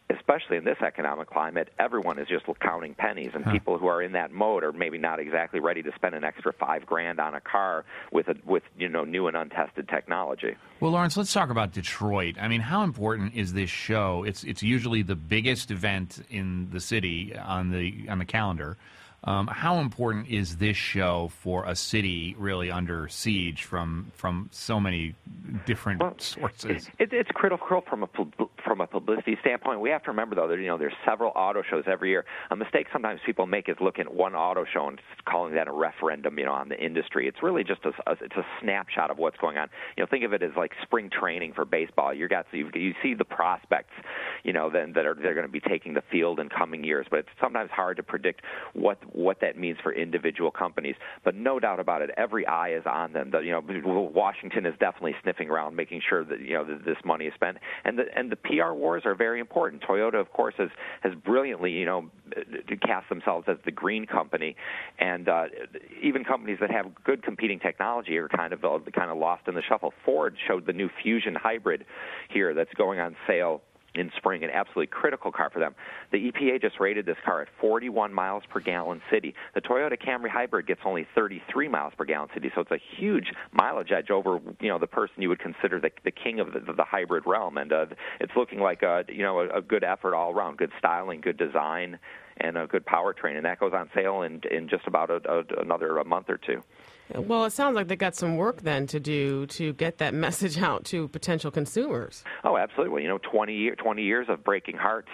especially in this economic climate, everyone is just counting pennies, and people who are in that mode are maybe not exactly ready to spend an extra $5,000 on a car with new and untested technology. Well, Lawrence, let's talk about Detroit. I mean, how important is this show? It's usually the biggest event in the city on the calendar. How important is this show for a city really under siege from so many different sources? It's critical from a publicity standpoint. We have to remember, though, that there's several auto shows every year. A mistake sometimes people make is looking at one auto show and calling that a referendum, on the industry. It's really just it's a snapshot of what's going on. Think of it as like spring training for baseball. You see the prospects, then they're going to be taking the field in coming years. But it's sometimes hard to predict what that means for individual companies. But no doubt about it, every eye is on them. Washington is definitely sniffing around, making sure that that this money is spent. And the PR wars are very important. Toyota, of course, has brilliantly cast themselves as the green company, and even companies that have good competing technology are kind of lost in the shuffle. Ford showed the new Fusion Hybrid here that's going on sale in spring, an absolutely critical car for them. The EPA just rated this car at 41 miles per gallon city. The Toyota Camry Hybrid gets only 33 miles per gallon city, so it's a huge mileage edge over the person you would consider the king of the hybrid realm. And it's looking like a good effort all around, good styling, good design, and a good powertrain, and that goes on sale in just about another month or two. Well, it sounds like they got some work then to do to get that message out to potential consumers. Oh, absolutely. 20 years of breaking hearts,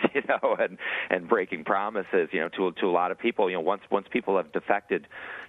and breaking promises, to a lot of people. Once people have defected,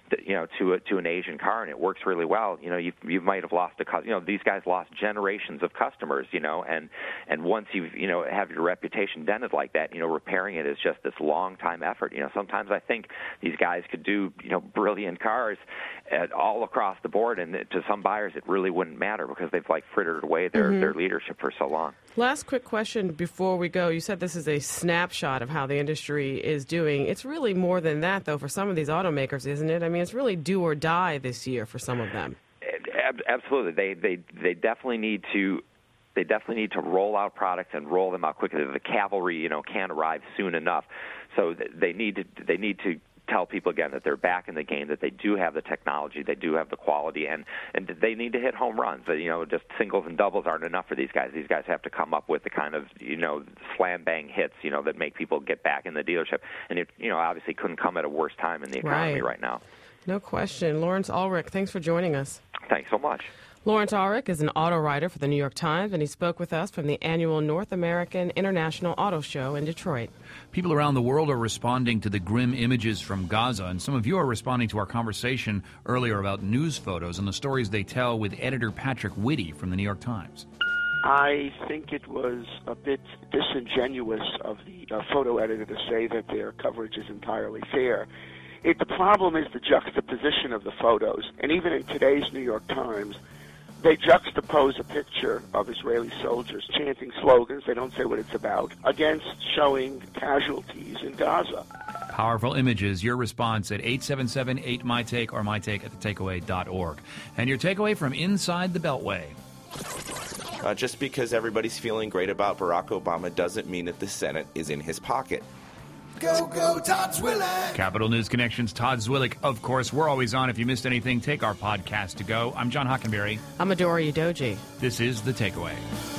to an Asian car and it works really well, you might have lost these guys lost generations of customers, and once you've have your reputation dented like that, repairing it is just this long time effort. Sometimes I think these guys could do brilliant cars all across the board, and to some buyers it really wouldn't matter because they've frittered away their leadership for so long. Last quick question before we go. You said this is a snapshot of how the industry is doing. It's really more than that, though, for some of these automakers, isn't it? I mean, it's really do or die this year for some of them. Absolutely. They definitely need to. They definitely need to roll out products and roll them out quickly. The cavalry, can't arrive soon enough. So they need to tell people again that they're back in the game, that they do have the technology, they do have the quality, and they need to hit home runs. Just singles and doubles aren't enough for these guys. These guys have to come up with the kind of slam bang hits that make people get back in the dealership. And it obviously couldn't come at a worse time in the economy right now. No question. Lawrence Ulrich, thanks for joining us. Thanks so much. Lawrence Ulrich is an auto writer for the New York Times, and he spoke with us from the annual North American International Auto Show in Detroit. People around the world are responding to the grim images from Gaza, and some of you are responding to our conversation earlier about news photos and the stories they tell with editor Patrick Whitty from the New York Times. I think it was a bit disingenuous of the photo editor to say that their coverage is entirely fair. The problem is the juxtaposition of the photos, and even in today's New York Times, they juxtapose a picture of Israeli soldiers chanting slogans, they don't say what it's about, against showing casualties in Gaza. Powerful images. Your response at 877-8MyTake or mytake@thetakeaway.org. And your takeaway from inside the Beltway. Just because everybody's feeling great about Barack Obama doesn't mean that the Senate is in his pocket. Go, go, Todd Zwillick. Capital News Connections, Todd Zwillick. Of course, we're always on. If you missed anything, take our podcast to go. I'm John Hockenberry. I'm Adora Udoji. This is The Takeaway.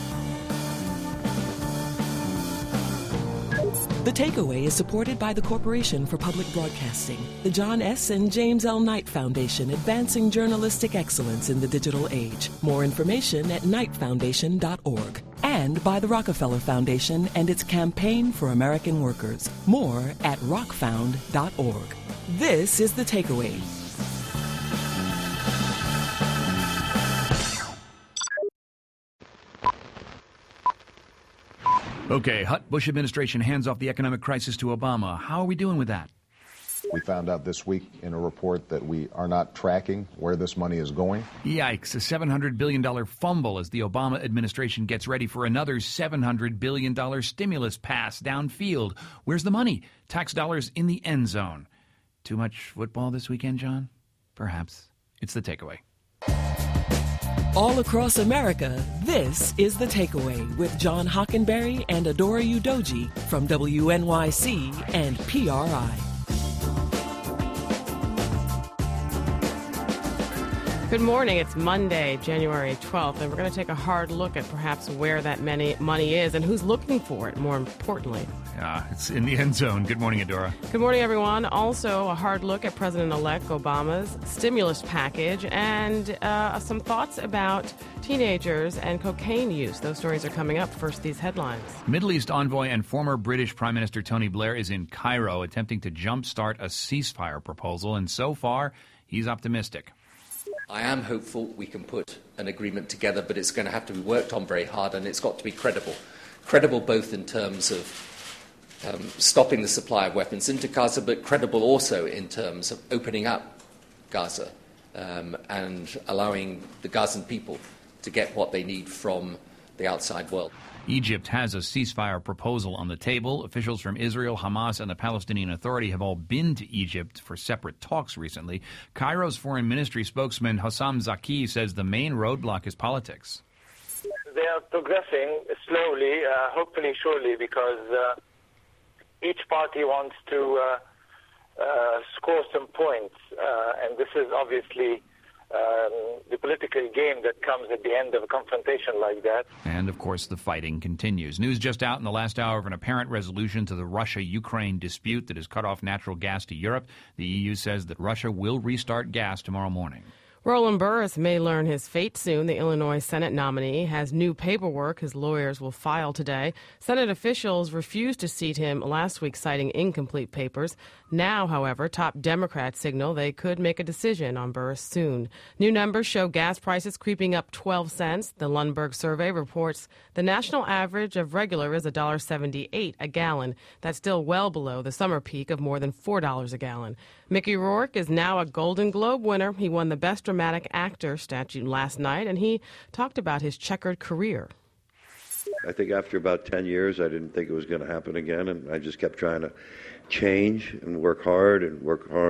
The Takeaway is supported by the Corporation for Public Broadcasting, the John S. and James L. Knight Foundation, advancing journalistic excellence in the digital age. More information at knightfoundation.org. And by the Rockefeller Foundation and its Campaign for American Workers. More at rockfound.org. This is The Takeaway. Okay, Bush administration hands off the economic crisis to Obama. How are we doing with that? We found out this week in a report that we are not tracking where this money is going. Yikes, a $700 billion fumble as the Obama administration gets ready for another $700 billion stimulus pass downfield. Where's the money? Tax dollars in the end zone. Too much football this weekend, John? Perhaps. It's The Takeaway. All across America, this is The Takeaway with John Hockenberry and Adora Udoji from WNYC and PRI. Good morning. It's Monday, January 12th, and we're going to take a hard look at perhaps where that money is and who's looking for it, more importantly. It's in the end zone. Good morning, Adora. Good morning, everyone. Also, a hard look at President-elect Obama's stimulus package and some thoughts about teenagers and cocaine use. Those stories are coming up. First, these headlines. Middle East envoy and former British Prime Minister Tony Blair is in Cairo attempting to jumpstart a ceasefire proposal, and so far, he's optimistic. I am hopeful we can put an agreement together, but it's going to have to be worked on very hard, and it's got to be credible. Credible both in terms of stopping the supply of weapons into Gaza, but credible also in terms of opening up Gaza and allowing the Gazan people to get what they need from the outside world. Egypt has a ceasefire proposal on the table. Officials from Israel, Hamas, and the Palestinian Authority have all been to Egypt for separate talks recently. Cairo's foreign ministry spokesman Hossam Zaki says the main roadblock is politics. They are progressing slowly, hopefully surely, because each party wants to score some points, and this is obviously the political game that comes at the end of a confrontation like that. And, of course, the fighting continues. News just out in the last hour of an apparent resolution to the Russia-Ukraine dispute that has cut off natural gas to Europe. The EU says that Russia will restart gas tomorrow morning. Roland Burris may learn his fate soon. The Illinois Senate nominee has new paperwork his lawyers will file today. Senate officials refused to seat him last week, citing incomplete papers. Now, however, top Democrats signal they could make a decision on Burris soon. New numbers show gas prices creeping up 12 cents. The Lundberg survey reports the national average of regular is $1.78 a gallon. That's still well below the summer peak of more than $4 a gallon. Mickey Rourke is now a Golden Globe winner. He won the Best Dramatic Actor statue last night, and he talked about his checkered career. I think after about 10 years, I didn't think it was going to happen again, and I just kept trying to change and work hard and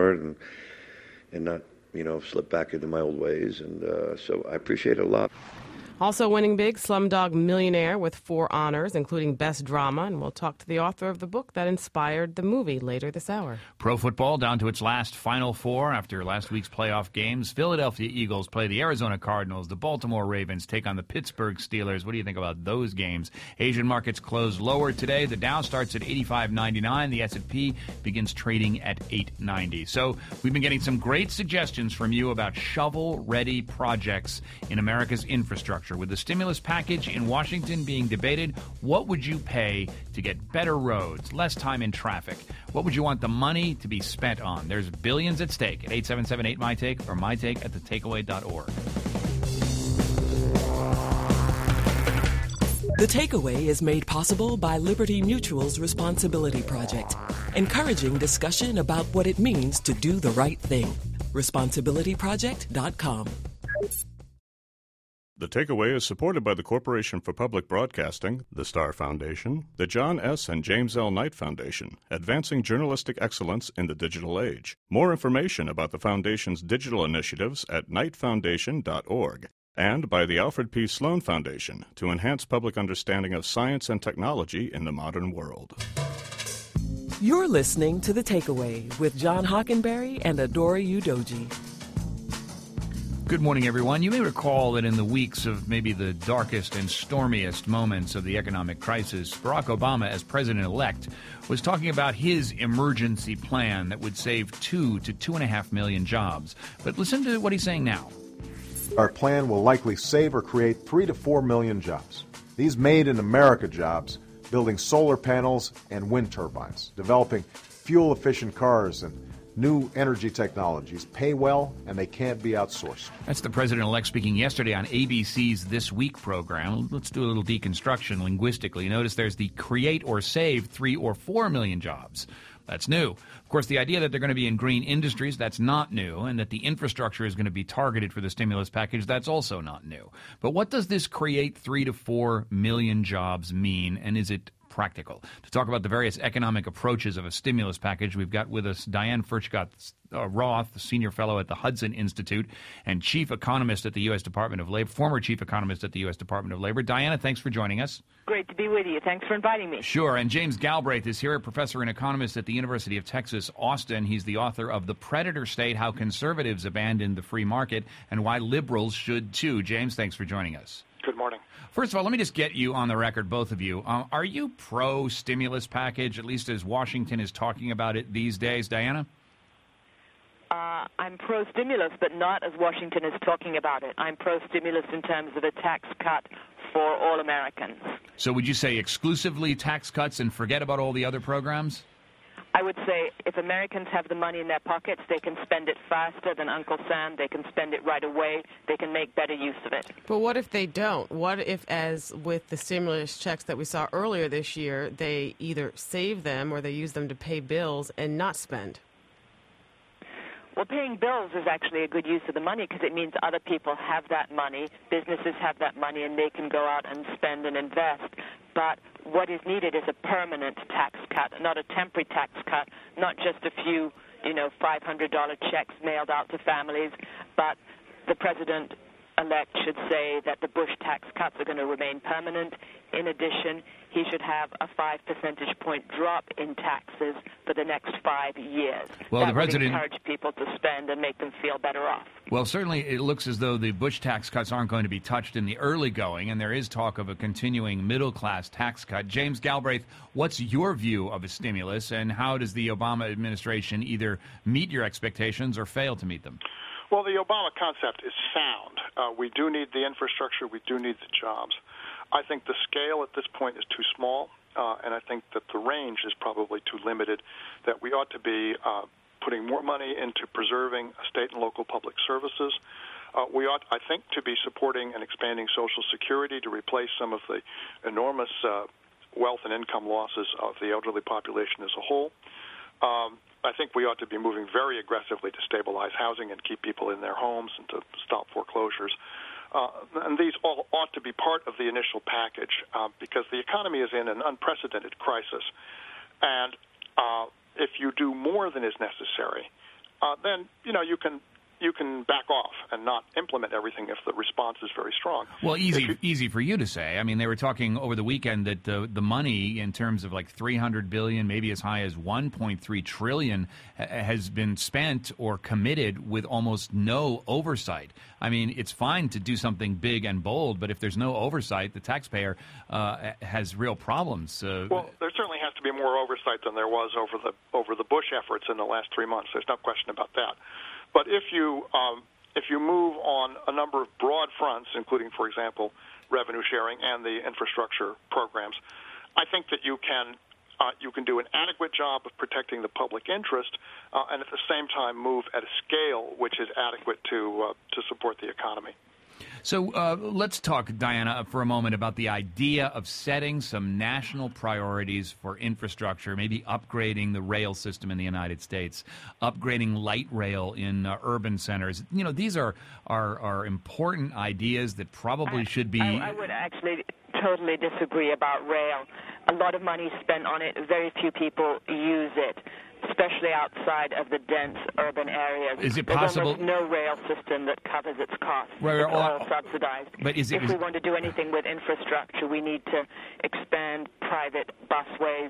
not, slip back into my old ways, and so I appreciate it a lot. Also winning big, Slumdog Millionaire with 4 honors, including Best Drama, and we'll talk to the author of the book that inspired the movie later this hour. Pro football down to its last Final Four after last week's playoff games. Philadelphia Eagles play the Arizona Cardinals. The Baltimore Ravens take on the Pittsburgh Steelers. What do you think about those games? Asian markets close lower today. The Dow starts at 85.99. The S&P begins trading at 890. So we've been getting some great suggestions from you about shovel-ready projects in America's infrastructure. With the stimulus package in Washington being debated, what would you pay to get better roads, less time in traffic? What would you want the money to be spent on? There's billions at stake at 877-8MyTake or mytake@thetakeaway.org. The Takeaway is made possible by Liberty Mutual's Responsibility Project, encouraging discussion about what it means to do the right thing. ResponsibilityProject.com. The Takeaway is supported by the Corporation for Public Broadcasting, the Star Foundation, the John S. and James L. Knight Foundation, advancing journalistic excellence in the digital age. More information about the Foundation's digital initiatives at knightfoundation.org, and by the Alfred P. Sloan Foundation to enhance public understanding of science and technology in the modern world. You're listening to The Takeaway with John Hockenberry and Adora Udoji. Good morning, everyone. You may recall that in the weeks of maybe the darkest and stormiest moments of the economic crisis, Barack Obama, as president-elect, was talking about his emergency plan that would save 2 to 2.5 million jobs. But listen to what he's saying now. Our plan will likely save or create 3 to 4 million jobs. These made-in-America jobs, building solar panels and wind turbines, developing fuel-efficient cars and new energy technologies, pay well, and they can't be outsourced. That's the president-elect speaking yesterday on ABC's This Week program. Let's do a little deconstruction linguistically. Notice there's the create or save 3 or 4 million jobs. That's new. Of course, the idea that they're going to be in green industries, that's not new, and that the infrastructure is going to be targeted for the stimulus package, that's also not new. But what does this create 3 to 4 million jobs mean, and is it practical. To talk about the various economic approaches of a stimulus package, we've got with us Diane Furchtgott-Roth, Senior Fellow at the Hudson Institute and Chief Economist at the U.S. Department of Labor, former Chief Economist at the U.S. Department of Labor. Diana, thanks for joining us. Great to be with you. Thanks for inviting me. Sure. And James Galbraith is here, a professor and economist at the University of Texas, Austin. He's the author of The Predator State, How Conservatives Abandoned the Free Market and Why Liberals Should Too. James, thanks for joining us. Good morning. First of all, let me just get you on the record, both of you. Are you pro-stimulus package, at least as Washington is talking about it these days? Diana? I'm pro-stimulus, but not as Washington is talking about it. I'm pro-stimulus in terms of a tax cut for all Americans. So would you say exclusively tax cuts and forget about all the other programs? I would say if Americans have the money in their pockets, they can spend it faster than Uncle Sam. They can spend it right away. They can make better use of it. But what if they don't? What if, as with the stimulus checks that we saw earlier this year, they either save them or they use them to pay bills and not spend? Well, paying bills is actually a good use of the money because it means other people have that money, businesses have that money, and they can go out and spend and invest. But what is needed is a permanent tax cut, not a temporary tax cut, not just a few, $500 checks mailed out to families, but the president-elect should say that the Bush tax cuts are going to remain permanent. In addition, he should have a 5 percentage point drop in taxes for the next 5 years. Well, that the president would encourage people to spend and make them feel better off. Well, certainly it looks as though the Bush tax cuts aren't going to be touched in the early going, and there is talk of a continuing middle-class tax cut. James Galbraith, what's your view of a stimulus, and how does the Obama administration either meet your expectations or fail to meet them? Well, the Obama concept is sound. We do need the infrastructure. We do need the jobs. I think the scale at this point is too small, and I think that the range is probably too limited, that we ought to be putting more money into preserving state and local public services. We ought, I think, to be supporting and expanding Social Security to replace some of the enormous wealth and income losses of the elderly population as a whole. I think we ought to be moving very aggressively to stabilize housing and keep people in their homes and to stop foreclosures. And these all ought to be part of the initial package because the economy is in an unprecedented crisis. And if you do more than is necessary, then, you can back off and not implement everything if the response is very strong. Well, easy for you to say. I mean, they were talking over the weekend that the money in terms of like $300 billion, maybe as high as $1.3 trillion, has been spent or committed with almost no oversight. I mean, it's fine to do something big and bold, but if there's no oversight, the taxpayer has real problems. Well, there certainly has to be more oversight than there was over the Bush efforts in the last 3 months. There's no question about that. But if you move on a number of broad fronts, including, for example, revenue sharing and the infrastructure programs, I think that you can do an adequate job of protecting the public interest and at the same time move at a scale which is adequate to support the economy. So let's talk, Diana, for a moment about the idea of setting some national priorities for infrastructure, maybe upgrading the rail system in the United States, upgrading light rail in urban centers. These are important ideas that probably should be... I would actually totally disagree about rail. A lot of money is spent on it. Very few people use it, especially outside of the dense urban areas. Is it possible? There's almost no rail system that covers its costs. Right, it's all subsidized. But if we want to do anything with infrastructure, we need to expand private busways,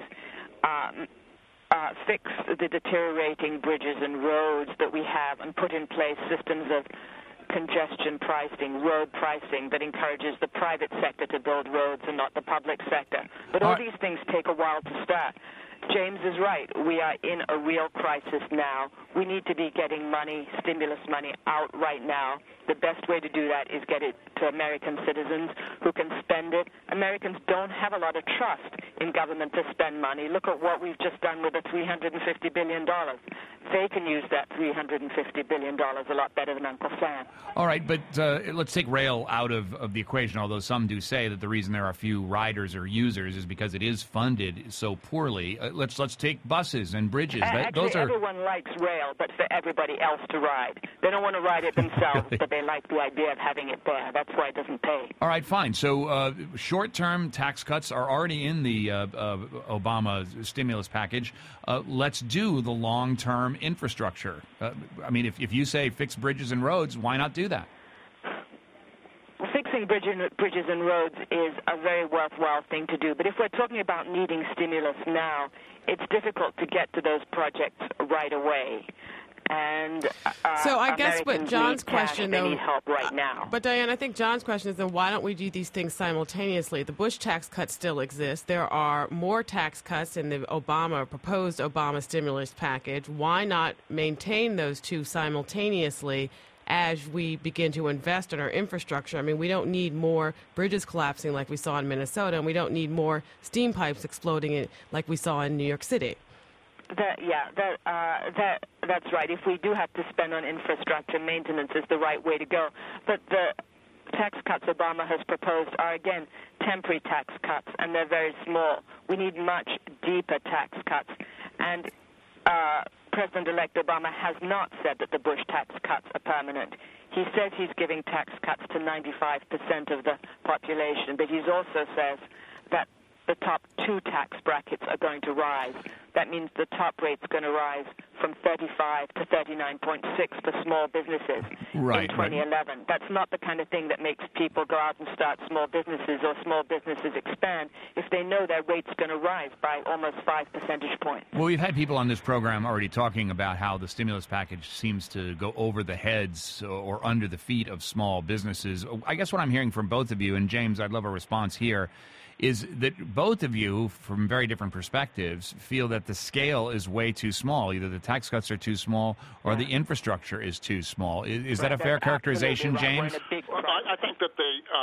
fix the deteriorating bridges and roads that we have, and put in place systems of congestion pricing, road pricing that encourages the private sector to build roads and not the public sector. But all these things take a while to start. James is right. We are in a real crisis now. We need to be getting money, stimulus money, out right now. The best way to do that is get it to American citizens who can spend it. Americans don't have a lot of trust in government to spend money. Look at what we've just done with the $350 billion. they can use that $350 billion a lot better than Uncle Sam. All right, but let's take rail out of the equation, although some do say that the reason there are few riders or users is because it is funded so poorly. Let's take buses and bridges. Actually, everyone likes rail, but for everybody else to ride. They don't want to ride it themselves, but they like the idea of having it there. That's why it doesn't pay. All right, fine. So short-term tax cuts are already in the Obama stimulus package. Let's do the long-term infrastructure. I mean, if you say fix bridges and roads, why not do that? Fixing bridges and roads is a very worthwhile thing to do. But if we're talking about needing stimulus now, it's difficult to get to those projects right away. And so I guess what John's question, though, they need help right now. But Diane, I think John's question is, then why don't we do these things simultaneously? The Bush tax cuts still exist. There are more tax cuts in the proposed Obama stimulus package. Why not maintain those two simultaneously as we begin to invest in our infrastructure? I mean, we don't need more bridges collapsing like we saw in Minnesota, and we don't need more steam pipes exploding like we saw in New York City. That's right. If we do have to spend on infrastructure, maintenance is the right way to go. But the tax cuts Obama has proposed are, again, temporary tax cuts, and they're very small. We need much deeper tax cuts. And President-elect Obama has not said that the Bush tax cuts are permanent. He says he's giving tax cuts to 95% of the population, but he also says that the top two tax brackets are going to rise. That means the top rate's going to rise from 35 to 39.6 for small businesses in 2011. Right. That's not the kind of thing that makes people go out and start small businesses or small businesses expand if they know their rate's going to rise by almost 5 percentage points. Well, we've had people on this program already talking about how the stimulus package seems to go over the heads or under the feet of small businesses. I guess what I'm hearing from both of you, and James, I'd love a response here, is that both of you, from very different perspectives, feel that the scale is way too small. Either the tax cuts are too small or the infrastructure is too small. Is that a fair characterization, James? Well, I think that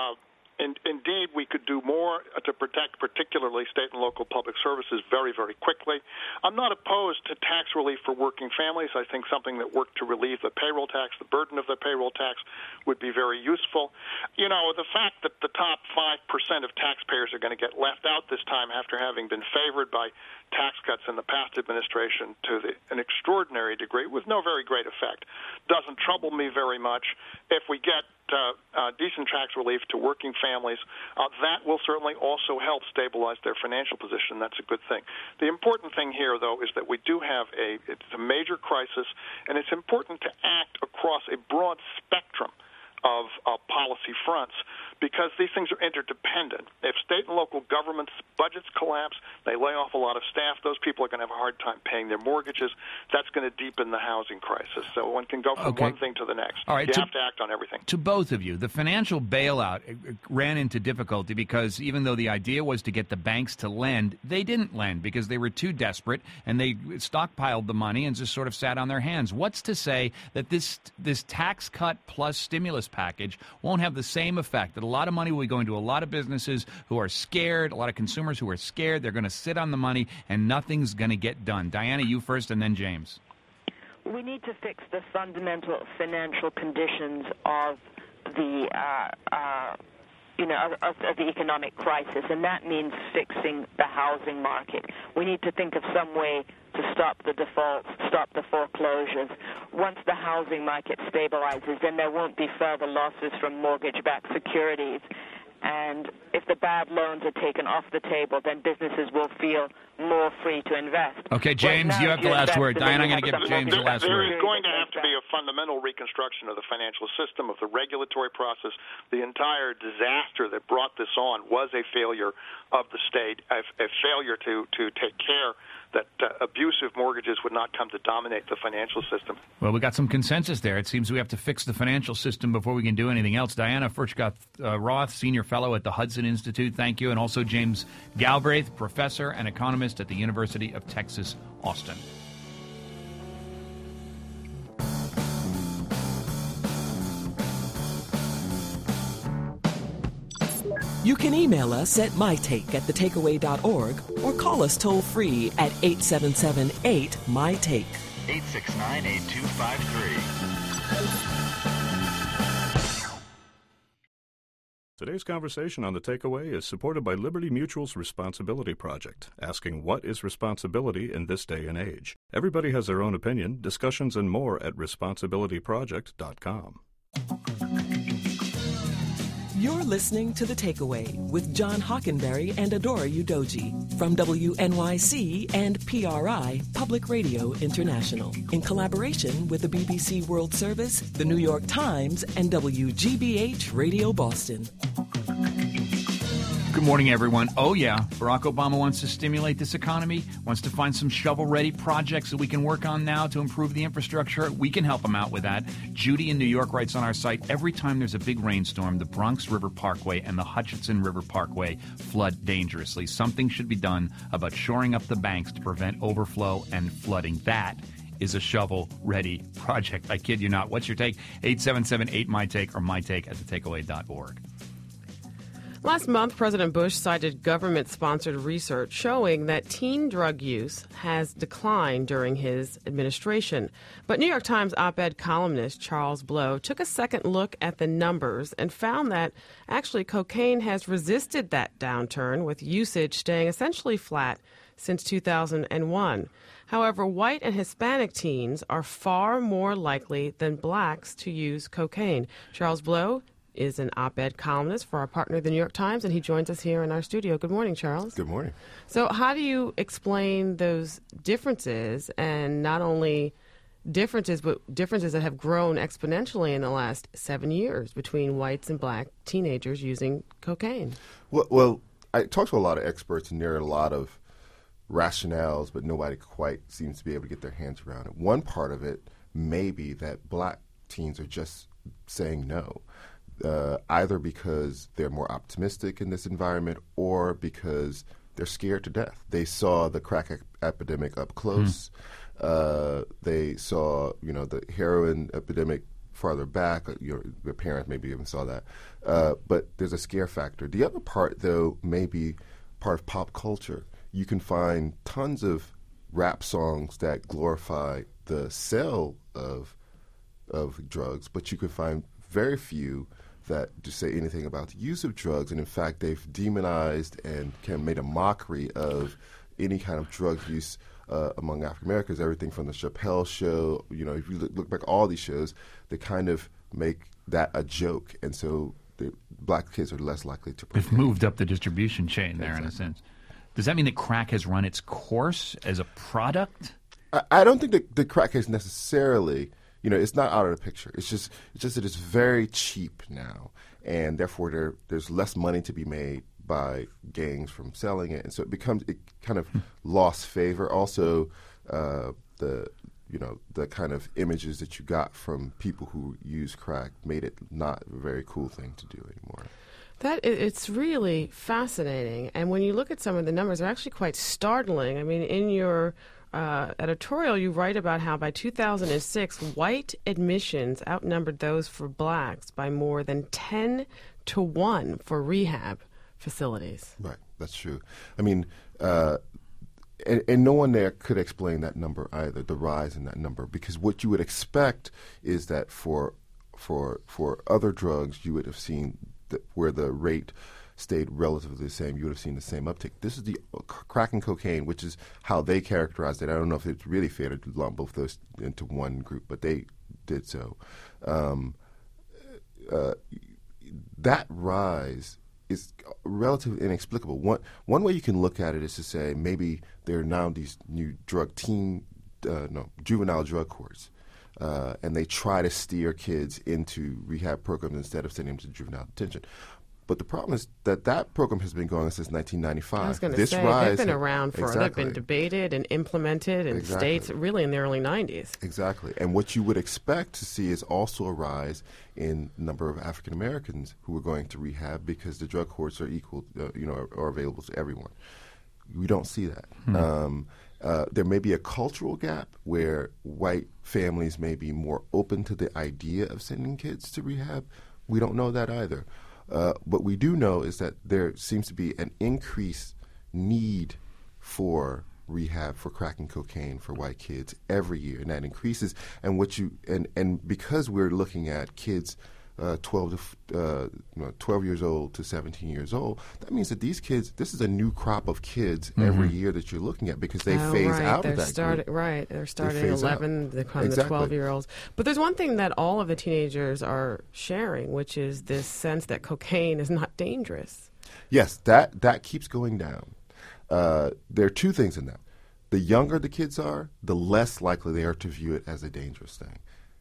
indeed we could do more to protect particularly state and local public services very, very quickly. I'm not opposed to tax relief for working families. I think something that worked to relieve the payroll tax, the burden of the payroll tax, would be very useful. You know, the fact that the top 5% of taxpayers are going to get left out this time after having been favored by tax cuts in the past administration to an extraordinary degree with no very great effect doesn't trouble me very much. If we get decent tax relief to working families, that will certainly also help stabilize their financial position. That's a good thing. The important thing here, though, is that we do have it's a major crisis, and it's important to act across a broad spectrum of policy fronts because these things are interdependent. If state and local governments' budgets collapse, they lay off a lot of staff, those people are going to have a hard time paying their mortgages. That's going to deepen the housing crisis. So one can go from one thing to the next. All right, you have to act on everything. To both of you, the financial bailout ran into difficulty because even though the idea was to get the banks to lend, they didn't lend because they were too desperate and they stockpiled the money and just sort of sat on their hands. What's to say that this tax cut plus stimulus package won't have the same effect, that a lot of money will be going to a lot of businesses who are scared, a lot of consumers who are scared, they're going to sit on the money and nothing's going to get done? Diana, you first and then James. We need to fix the fundamental financial conditions of the of the economic crisis, and that means fixing the housing market. We need to think of some way to stop the defaults, stop the foreclosures. Once the housing market stabilizes, then there won't be further losses from mortgage-backed securities. And if the bad loans are taken off the table, then businesses will feel more free to invest. Okay, James, you have the last word. Diana, I'm going to give James the last word. There is going to have to be a fundamental reconstruction of the financial system, of the regulatory process. The entire disaster that brought this on was a failure of the state, a failure to take care that abusive mortgages would not come to dominate the financial system. Well, we got some consensus there. It seems we have to fix the financial system before we can do anything else. Diana Furchtgott-Roth, Senior Fellow at the Hudson Institute, thank you. And also James Galbraith, Professor and Economist at the University of Texas, Austin. You can email us at mytake@thetakeaway.org or call us toll-free at 877-8-MY-TAKE. 869-8253. Today's conversation on The Takeaway is supported by Liberty Mutual's Responsibility Project, asking what is responsibility in this day and age. Everybody has their own opinion. Discussions and more at responsibilityproject.com. You're listening to The Takeaway with John Hockenberry and Adora Udoji from WNYC and PRI, Public Radio International, in collaboration with the BBC World Service, the New York Times, and WGBH Radio Boston. Good morning, everyone. Oh, yeah, Barack Obama wants to stimulate this economy, wants to find some shovel-ready projects that we can work on now to improve the infrastructure. We can help him out with that. Judy in New York writes on our site, every time there's a big rainstorm, the Bronx River Parkway and the Hutchinson River Parkway flood dangerously. Something should be done about shoring up the banks to prevent overflow and flooding. That is a shovel-ready project. I kid you not. What's your take? 877-8MY-TAKE or mytake@thetakeaway.org. Last month, President Bush cited government-sponsored research showing that teen drug use has declined during his administration. But New York Times op-ed columnist Charles Blow took a second look at the numbers and found that actually cocaine has resisted that downturn, with usage staying essentially flat since 2001. However, white and Hispanic teens are far more likely than blacks to use cocaine. Charles Blow is an op-ed columnist for our partner, the New York Times, and he joins us here in our studio. Good morning, Charles. Good morning. So how do you explain those differences, and not only differences, but differences that have grown exponentially in the last 7 years between whites and black teenagers using cocaine? Well, I talked to a lot of experts, and there are a lot of rationales, but nobody quite seems to be able to get their hands around it. One part of it may be that black teens are just saying no. Either because they're more optimistic in this environment or because they're scared to death. They saw the crack epidemic up close. They saw, the heroin epidemic farther back. Their parents maybe even saw that. But there's a scare factor. The other part, though, may be part of pop culture. You can find tons of rap songs that glorify the sale of drugs, but you can find very few that to say anything about the use of drugs, and in fact, they've demonized and made a mockery of any kind of drug use among African Americans. Everything from the Chappelle Show, if you look back at all these shows, they kind of make that a joke, and so the black kids are less likely to. They've moved up the distribution chain there, in a sense. Does that mean that crack has run its course as a product? I don't think that the crack has necessarily. It's not out of the picture. It's just that it's very cheap now, and therefore there's less money to be made by gangs from selling it, and so it kind of lost favor. Also, the kind of images that you got from people who use crack made it not a very cool thing to do anymore. It's really fascinating, and when you look at some of the numbers, they're actually quite startling. I mean, in your editorial, you write about how by 2006, white admissions outnumbered those for blacks by more than 10 to 1 for rehab facilities. Right, that's true. I mean, and no one there could explain that number either, the rise in that number, because what you would expect is that for other drugs, you would have seen where the rate stayed relatively the same, you would have seen the same uptick. This is the crack and cocaine, which is how they characterized it. I don't know if it's really fair to lump both those into one group, but they did so. That rise is relatively inexplicable. One way you can look at it is to say maybe there are now these new juvenile drug courts, and they try to steer kids into rehab programs instead of sending them to juvenile detention. But the problem is that program has been going since 1995. I was going to say, they've been around for, they've been debated and implemented in states really in the early 90s. Exactly. And what you would expect to see is also a rise in the number of African Americans who are going to rehab because the drug courts are equal, are available to everyone. We don't see that. There may be a cultural gap where white families may be more open to the idea of sending kids to rehab. We don't know that either. What we do know is that there seems to be an increased need for rehab for crack and cocaine for white kids every year, and that increases. And because we're looking at kids 12 years old to 17 years old, that means that these kids, this is a new crop of kids every year that you're looking at, because they phase out of that group. Right, they're starting at 11, they become the 12-year-olds. But there's one thing that all of the teenagers are sharing, which is this sense that cocaine is not dangerous. Yes, that keeps going down. There are two things in that. The younger the kids are, the less likely they are to view it as a dangerous thing.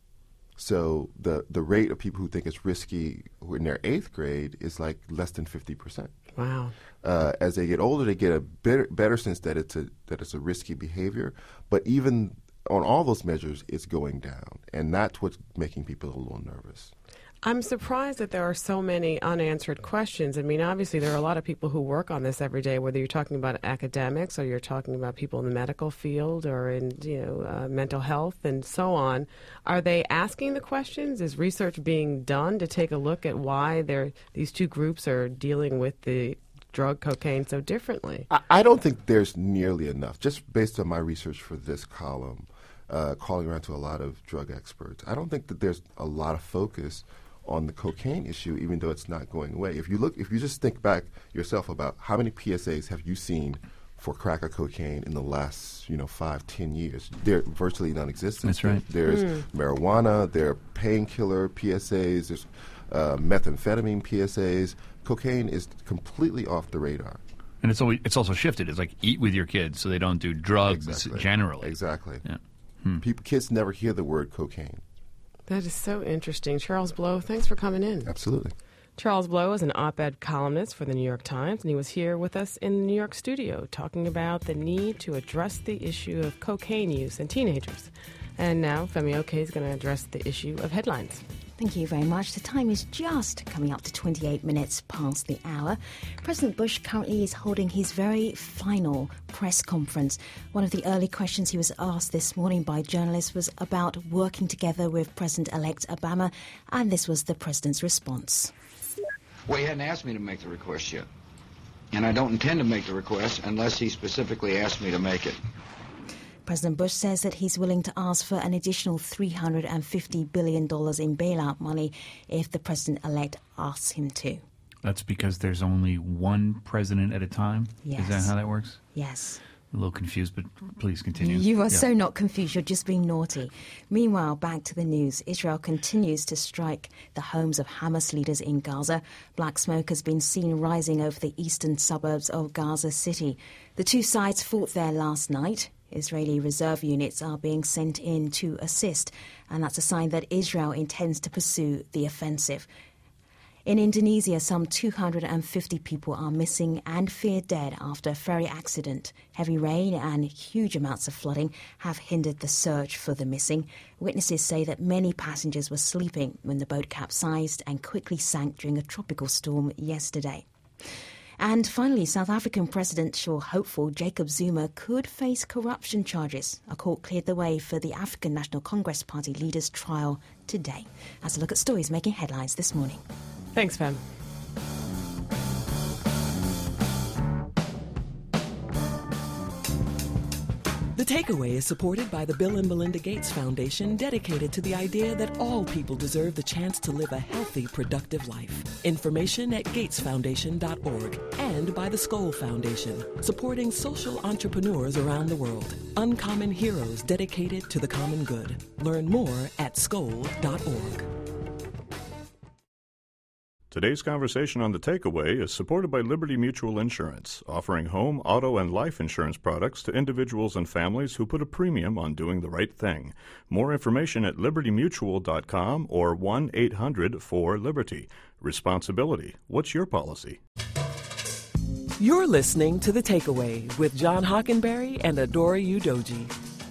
So the rate of people who think it's risky in their 8th grade is like less than 50%. Wow. As they get older, they get a better sense that it's a risky behavior. But even on all those measures, it's going down, and that's what's making people a little nervous. I'm surprised that there are so many unanswered questions. I mean, obviously, there are a lot of people who work on this every day, whether you're talking about academics or you're talking about people in the medical field or in mental health and so on. Are they asking the questions? Is research being done to take a look at why these two groups are dealing with the drug cocaine so differently? I don't think there's nearly enough. Just based on my research for this column, calling around to a lot of drug experts, I don't think that there's a lot of focus on the cocaine issue, even though it's not going away. If you just think back yourself about how many PSAs have you seen for crack or cocaine in the last 5-10 years, they're virtually non-existent. That's right. There's marijuana, there are painkiller PSAs, there's methamphetamine PSAs. Cocaine is completely off the radar. And it's also shifted. It's like eat with your kids so they don't do drugs generally. Exactly. Yeah. Kids never hear the word cocaine. That is so interesting. Charles Blow, thanks for coming in. Absolutely. Charles Blow is an op-ed columnist for the New York Times, and he was here with us in the New York studio talking about the need to address the issue of cocaine use in teenagers. And now Femi Oke is going to address the issue of headlines. Thank you very much. The time is just coming up to 28 minutes past the hour. President Bush currently is holding his very final press conference. One of the early questions he was asked this morning by journalists was about working together with President-elect Obama, and this was the president's response. Well, he hadn't asked me to make the request yet, and I don't intend to make the request unless he specifically asked me to make it. President Bush says that he's willing to ask for an additional $350 billion in bailout money if the president-elect asks him to. That's because there's only one president at a time? Yes. Is that how that works? Yes. A little confused, but please continue. You are so not confused. You're just being naughty. Meanwhile, back to the news. Israel continues to strike the homes of Hamas leaders in Gaza. Black smoke has been seen rising over the eastern suburbs of Gaza City. The two sides fought there last night. Israeli reserve units are being sent in to assist, and that's a sign that Israel intends to pursue the offensive. In Indonesia, some 250 people are missing and feared dead after a ferry accident. Heavy rain and huge amounts of flooding have hindered the search for the missing. Witnesses say that many passengers were sleeping when the boat capsized and quickly sank during a tropical storm yesterday. And finally, South African presidential hopeful Jacob Zuma could face corruption charges. A court cleared the way for the African National Congress Party leader's trial today. As a look at stories making headlines this morning. Thanks, Fem. The Takeaway is supported by the Bill and Melinda Gates Foundation, dedicated to the idea that all people deserve the chance to live a healthy, productive life. Information at gatesfoundation.org, and by the Skoll Foundation, supporting social entrepreneurs around the world. Uncommon heroes dedicated to the common good. Learn more at skoll.org. Today's conversation on The Takeaway is supported by Liberty Mutual Insurance, offering home, auto, and life insurance products to individuals and families who put a premium on doing the right thing. More information at libertymutual.com or 1-800-4-LIBERTY. Responsibility. What's your policy? You're listening to The Takeaway with John Hockenberry and Adora Udoji.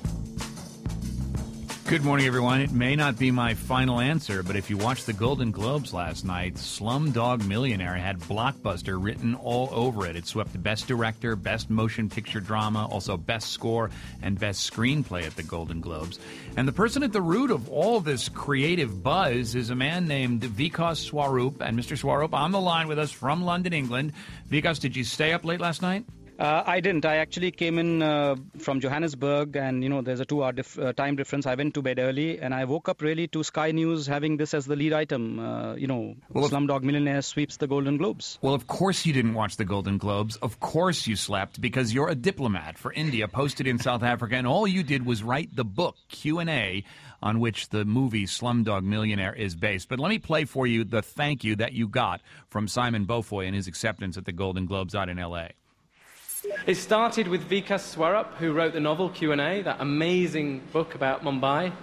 Good morning, everyone. It may not be my final answer, but if you watched the Golden Globes last night, Slumdog Millionaire had Blockbuster written all over it. It swept the Best Director, Best Motion Picture Drama, also Best Score, and Best Screenplay at the Golden Globes. And the person at the root of all this creative buzz is a man named Vikas Swarup. And Mr. Swarup on the line with us from London, England. Vikas, did you stay up late last night? I didn't. I actually came in from Johannesburg, and there's a 2-hour time difference. I went to bed early, and I woke up really to Sky News having this as the lead item. Slumdog Millionaire sweeps the Golden Globes. Well, of course you didn't watch the Golden Globes. Of course you slept, because you're a diplomat for India, posted in South Africa, and all you did was write the book Q&A on which the movie Slumdog Millionaire is based. But let me play for you the thank you that you got from Simon Beaufoy and his acceptance at the Golden Globes out in L.A. It started with Vikas Swarup, who wrote the novel Q&A, that amazing book about Mumbai.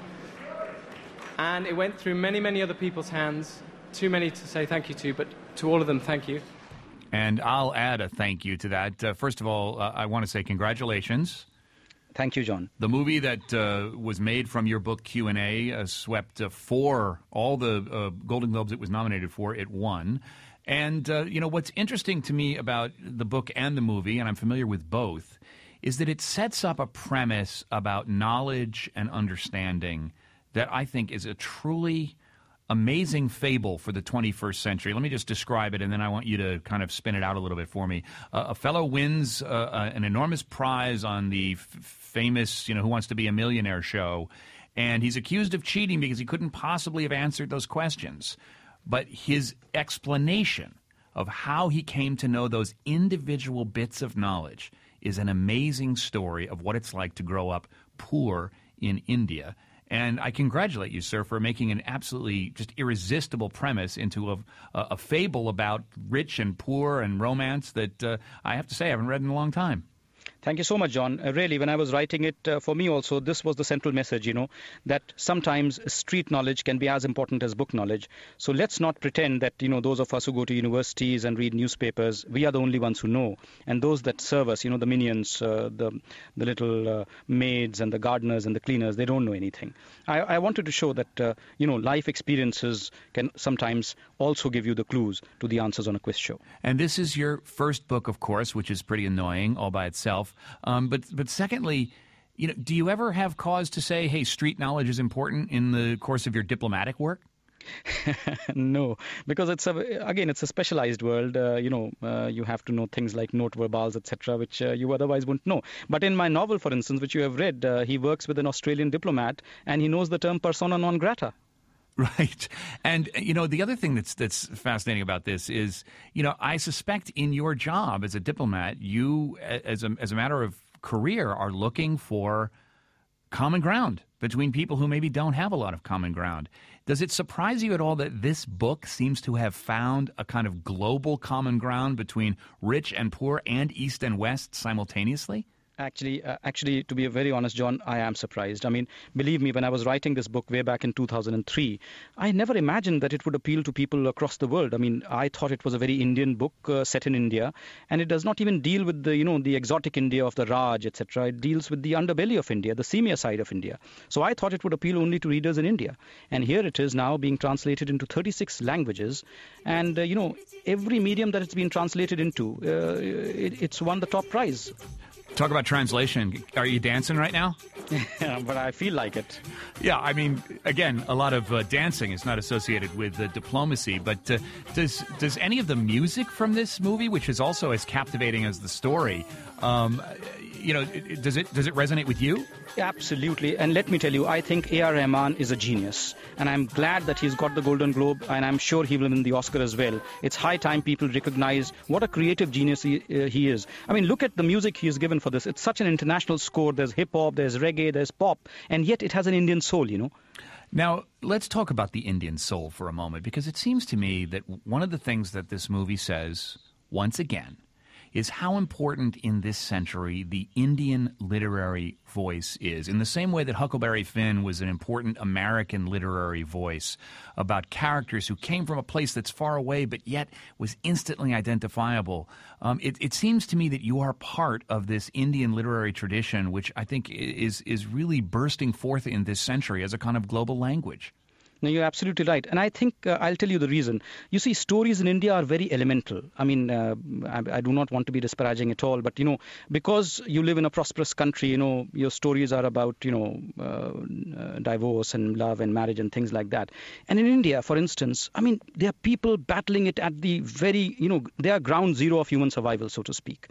And it went through many, many other people's hands. Too many to say thank you to, but to all of them, thank you. And I'll add a thank you to that. First of all, I want to say congratulations. Thank you, John. The movie that was made from your book Q&A swept all the Golden Globes it was nominated for. It won. And, what's interesting to me about the book and the movie, and I'm familiar with both, is that it sets up a premise about knowledge and understanding that I think is a truly amazing fable for the 21st century. Let me just describe it, and then I want you to kind of spin it out a little bit for me. A fellow wins an enormous prize on the famous, Who Wants to Be a Millionaire show, and he's accused of cheating because he couldn't possibly have answered those questions. But his explanation of how he came to know those individual bits of knowledge is an amazing story of what it's like to grow up poor in India. And I congratulate you, sir, for making an absolutely just irresistible premise into a fable about rich and poor and romance that I have to say I haven't read in a long time. Thank you so much, John. Really, when I was writing it, for me also, this was the central message, that sometimes street knowledge can be as important as book knowledge. So let's not pretend that, those of us who go to universities and read newspapers, we are the only ones who know. And those that serve us, the minions, the little maids and the gardeners and the cleaners, they don't know anything. I wanted to show that, life experiences can sometimes also give you the clues to the answers on a quiz show. And this is your first book, of course, which is pretty annoying all by itself. But secondly, do you ever have cause to say, hey, street knowledge is important in the course of your diplomatic work? No, because it's a specialized world. You have to know things like note verbals, etc., which you otherwise wouldn't know. But in my novel, for instance, which you have read, he works with an Australian diplomat, and he knows the term persona non grata. Right. And, the other thing that's fascinating about this is, I suspect in your job as a diplomat, you, as a matter of career, are looking for common ground between people who maybe don't have a lot of common ground. Does it surprise you at all that this book seems to have found a kind of global common ground between rich and poor and East and West simultaneously? Actually, to be very honest, John, I am surprised. I mean, believe me, when I was writing this book way back in 2003, I never imagined that it would appeal to people across the world. I mean, I thought it was a very Indian book set in India, and it does not even deal with the exotic India of the Raj, etc. It deals with the underbelly of India, the seamier side of India. So I thought it would appeal only to readers in India. And here it is now being translated into 36 languages. And, every medium that it's been translated into, it's won the top prize. Talk about translation. Are you dancing right now? Yeah, but I feel like it. Yeah, I mean, again, a lot of dancing is not associated with diplomacy, but does any of the music from this movie, which is also as captivating as the story, does it resonate with you? Absolutely. And let me tell you, I think A.R. Rahman is a genius. And I'm glad that he's got the Golden Globe, and I'm sure he will win the Oscar as well. It's high time people recognize what a creative genius he is. I mean, look at the music he has given for this. It's such an international score. There's hip-hop, there's reggae, there's pop, and yet it has an Indian soul, Now, let's talk about the Indian soul for a moment, because it seems to me that one of the things that this movie says, once again, is how important in this century the Indian literary voice is. In the same way that Huckleberry Finn was an important American literary voice about characters who came from a place that's far away but yet was instantly identifiable. It seems to me that you are part of this Indian literary tradition, which I think is really bursting forth in this century as a kind of global language. No, you're absolutely right. And I think I'll tell you the reason. You see, stories in India are very elemental. I mean, I do not want to be disparaging at all, but, because you live in a prosperous country, your stories are about, divorce and love and marriage and things like that. And in India, for instance, I mean, there are people battling it at the very, they are ground zero of human survival, so to speak.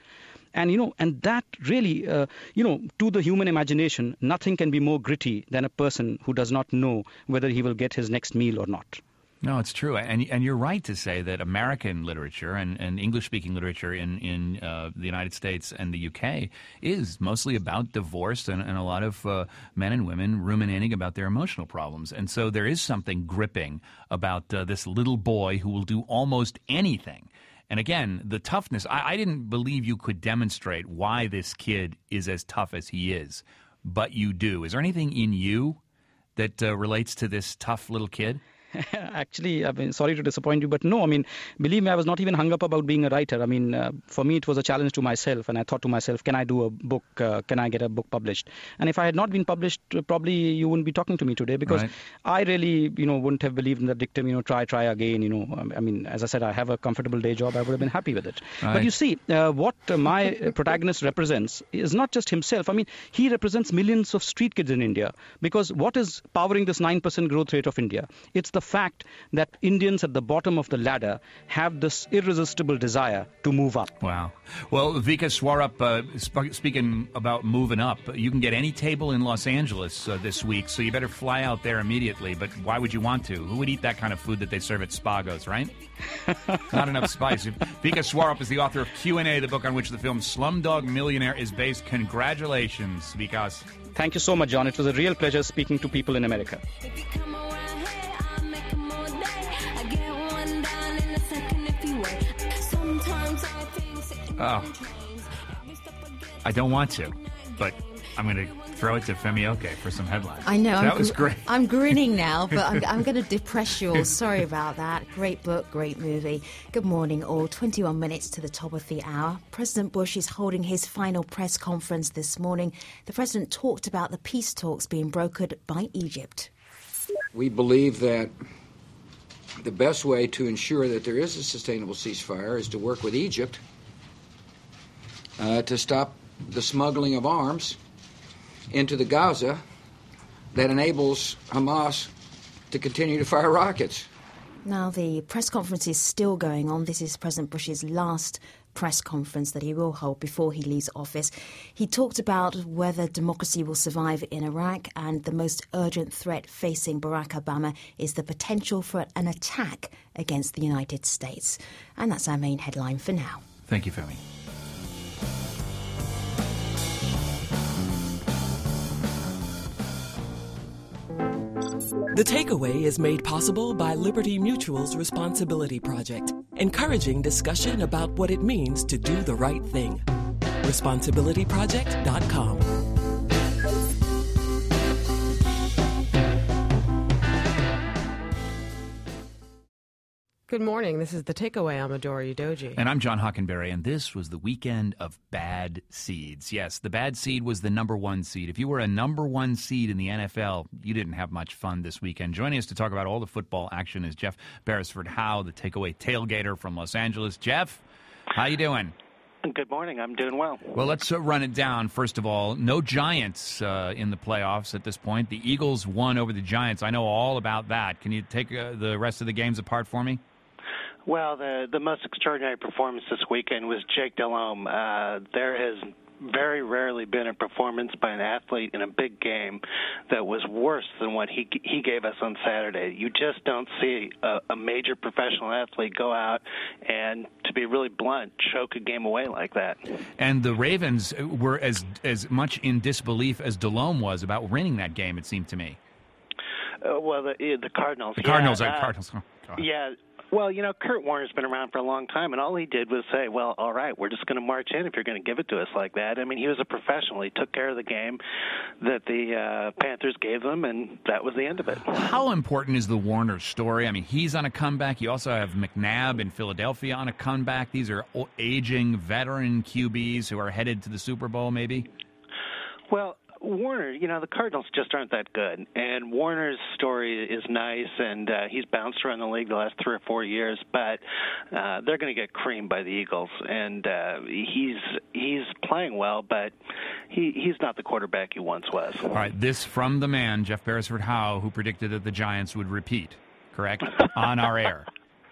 And, and that really, to the human imagination, nothing can be more gritty than a person who does not know whether he will get his next meal or not. No, it's true. And you're right to say that American literature and English-speaking literature in the United States and the UK is mostly about divorce and a lot of men and women ruminating about their emotional problems. And so there is something gripping about this little boy who will do almost anything. And again, the toughness, I didn't believe you could demonstrate why this kid is as tough as he is, but you do. Is there anything in you that relates to this tough little kid? Actually, sorry to disappoint you, but no, believe me, I was not even hung up about being a writer. For me, it was a challenge to myself, and I thought to myself, can I do a book? Can I get a book published? And if I had not been published, probably you wouldn't be talking to me today, because right. I really, wouldn't have believed in the dictum, try again, as I said, I have a comfortable day job. I would have been happy with it. Right. But you see, what my protagonist represents is not just himself. He represents millions of street kids in India, because what is powering this 9% growth rate of India? It's the fact that Indians at the bottom of the ladder have this irresistible desire to move up. Wow. Well, Vika Swarup, speaking about moving up, you can get any table in Los Angeles this week, so you better fly out there immediately. But why would you want to? Who would eat that kind of food that they serve at Spago's, right? Not enough spice. Vika Swarup is the author of Q&A, the book on which the film Slumdog Millionaire is based. Congratulations, Vikas. Thank you so much, John. It was a real pleasure speaking to people in America. Oh, I don't want to, but I'm going to throw it to Femi Oke for some headlines. I know. That was great. I'm grinning now, but I'm going to depress you all. Sorry about that. Great book, great movie. Good morning, all. 21 minutes to the top of the hour. President Bush is holding his final press conference this morning. The president talked about the peace talks being brokered by Egypt. We believe that the best way to ensure that there is a sustainable ceasefire is to work with Egypt to stop the smuggling of arms into the Gaza that enables Hamas to continue to fire rockets. Now, the press conference is still going on. This is President Bush's last press conference that he will hold before he leaves office. He talked about whether democracy will survive in Iraq, and the most urgent threat facing Barack Obama is the potential for an attack against the United States. And that's our main headline for now. Thank you, Femi. The Takeaway is made possible by Liberty Mutual's Responsibility Project, encouraging discussion about what it means to do the right thing. ResponsibilityProject.com. Good morning. This is The Takeaway. I'm Adora Udoji. And I'm John Hockenberry, and this was the weekend of bad seeds. Yes, the bad seed was the number one seed. If you were a number one seed in the NFL, you didn't have much fun this weekend. Joining us to talk about all the football action is Jeff Beresford-Howe, the Takeaway tailgater from Los Angeles. Jeff, how you doing? Good morning. I'm doing well. Well, let's run it down. First of all, no Giants in the playoffs at this point. The Eagles won over the Giants. I know all about that. Can you take the rest of the games apart for me? Well, the most extraordinary performance this weekend was Jake Delhomme. There has very rarely been a performance by an athlete in a big game that was worse than what he gave us on Saturday. You just don't see a major professional athlete go out and, to be really blunt, choke a game away like that. And the Ravens were as much in disbelief as Delhomme was about winning that game, it seemed to me. Well, the Cardinals. The Cardinals. Cardinals. Oh, God. Yeah. Well, Kurt Warner's been around for a long time, and all he did was say, well, all right, we're just going to march in if you're going to give it to us like that. I mean, he was a professional. He took care of the game that the Panthers gave them, and that was the end of it. How important is the Warner story? I mean, he's on a comeback. You also have McNabb in Philadelphia on a comeback. These are aging veteran QBs who are headed to the Super Bowl, maybe? Well, Warner, the Cardinals just aren't that good. And Warner's story is nice, and he's bounced around the league the last 3 or 4 years, but they're going to get creamed by the Eagles. And he's playing well, but he's not the quarterback he once was. All right, this from the man, Jeff Beresford-Howe, who predicted that the Giants would repeat, correct, on our air.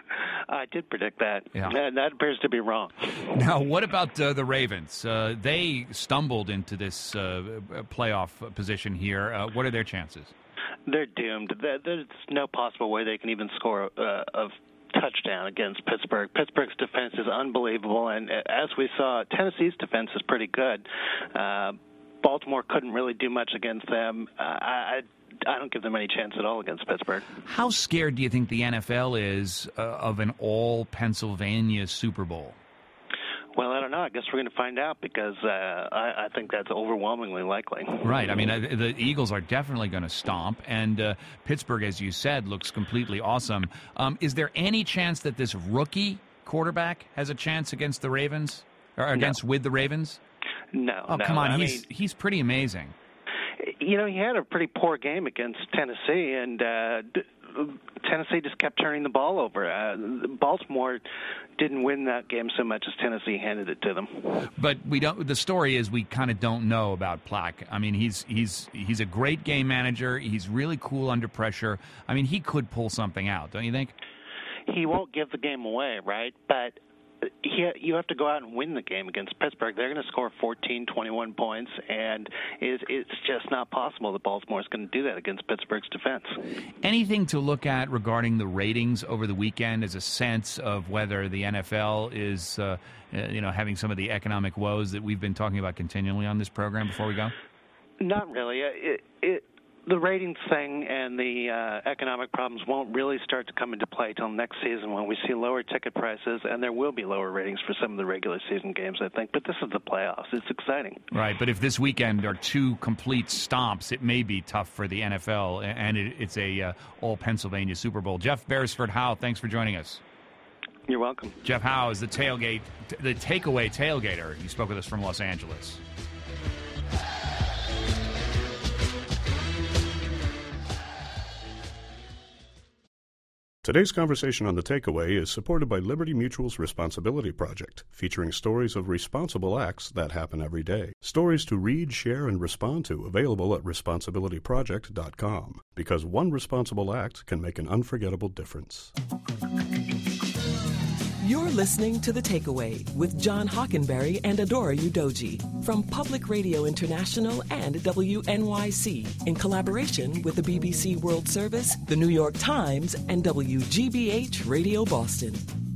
I did predict that. Yeah. That appears to be wrong. Now, what about the Ravens? They stumbled into this playoff position here. What are their chances? They're doomed. There's no possible way they can even score a touchdown against Pittsburgh. Pittsburgh's defense is unbelievable, and as we saw, Tennessee's defense is pretty good. Baltimore couldn't really do much against them. I don't give them any chance at all against Pittsburgh. How scared do you think the NFL is of an all-Pennsylvania Super Bowl? Well, I don't know. I guess we're going to find out because I think that's overwhelmingly likely. Right. I mean, the Eagles are definitely going to stomp, and Pittsburgh, as you said, looks completely awesome. Is there any chance that this rookie quarterback has a chance against the Ravens, or with the Ravens? No. Oh, come on. I He's pretty amazing. You know, he had a pretty poor game against Tennessee, and Tennessee just kept turning the ball over. Baltimore didn't win that game so much as Tennessee handed it to them. But we don't. The story is we kind of don't know about Plack. I mean, he's a great game manager. He's really cool under pressure. I mean, he could pull something out, don't you think? He won't give the game away, right? But you have to go out and win the game against Pittsburgh. They're going to score 14, 21 points, and it's just not possible that Baltimore is going to do that against Pittsburgh's defense. Anything to look at regarding the ratings over the weekend as a sense of whether the NFL is, having some of the economic woes that we've been talking about continually on this program before we go? Not really. The ratings thing and the economic problems won't really start to come into play till next season when we see lower ticket prices, and there will be lower ratings for some of the regular season games, I think. But this is the playoffs. It's exciting. Right, but if this weekend are two complete stomps, it may be tough for the NFL, and it's a all-Pennsylvania Super Bowl. Jeff Beresford Howe, thanks for joining us. You're welcome. Jeff Howe is the tailgate, the takeaway tailgater. He spoke with us from Los Angeles. Today's conversation on The Takeaway is supported by Liberty Mutual's Responsibility Project, featuring stories of responsible acts that happen every day. Stories to read, share, and respond to, available at responsibilityproject.com. Because one responsible act can make an unforgettable difference. You're listening to The Takeaway with John Hockenberry and Adora Udoji from Public Radio International and WNYC in collaboration with the BBC World Service, the New York Times, and WGBH Radio Boston.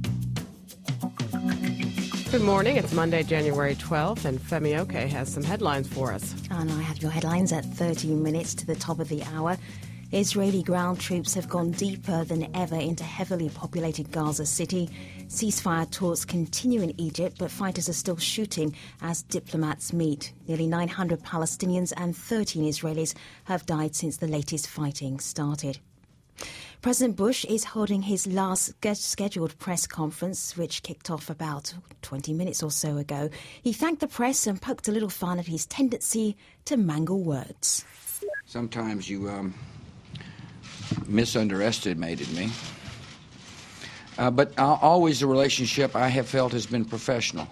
Good morning. It's Monday, January 12th, and Femi Oke has some headlines for us. And I have your headlines at 13 minutes to the top of the hour. Israeli ground troops have gone deeper than ever into heavily populated Gaza City. Ceasefire talks continue in Egypt, but fighters are still shooting as diplomats meet. Nearly 900 Palestinians and 13 Israelis have died since the latest fighting started. President Bush is holding his last scheduled press conference, which kicked off about 20 minutes or so ago. He thanked the press and poked a little fun at his tendency to mangle words. Sometimes you misunderestimated me. But always the relationship I have felt has been professional.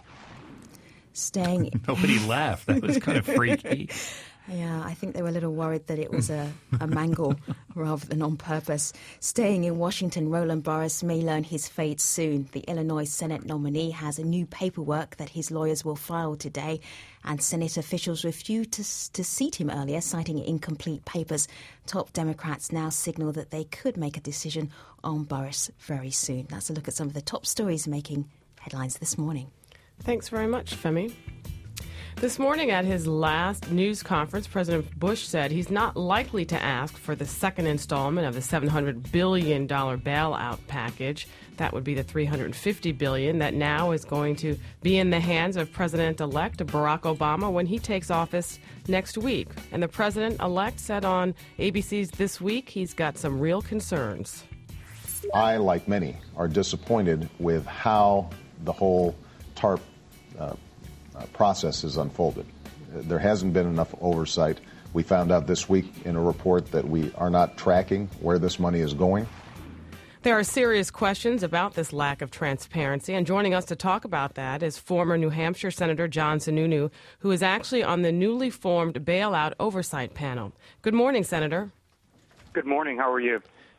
Nobody laughed. That was kind of freaky. Yeah, I think they were a little worried that it was a mangle rather than on purpose. Staying in Washington, Roland Barres may learn his fate soon. The Illinois Senate nominee has a new paperwork that his lawyers will file today, and Senate officials refused to seat him earlier, citing incomplete papers. Top Democrats now signal that they could make a decision on Barres very soon. That's a look at some of the top stories making headlines this morning. Thanks very much, Femi. This morning at his last news conference, President Bush said he's not likely to ask for the second installment of the $700 billion bailout package. That would be the $350 billion that now is going to be in the hands of President-elect Barack Obama when he takes office next week. And the President-elect said on ABC's This Week he's got some real concerns. I, like many, are disappointed with how the whole TARP process has unfolded. There hasn't been enough oversight. We found out this week in a report that we are not tracking where this money is going. There are serious questions about this lack of transparency, and joining us to talk about that is former New Hampshire Senator John Sununu, who is actually on the newly formed bailout oversight panel. Good morning, Senator. Good morning. How are you?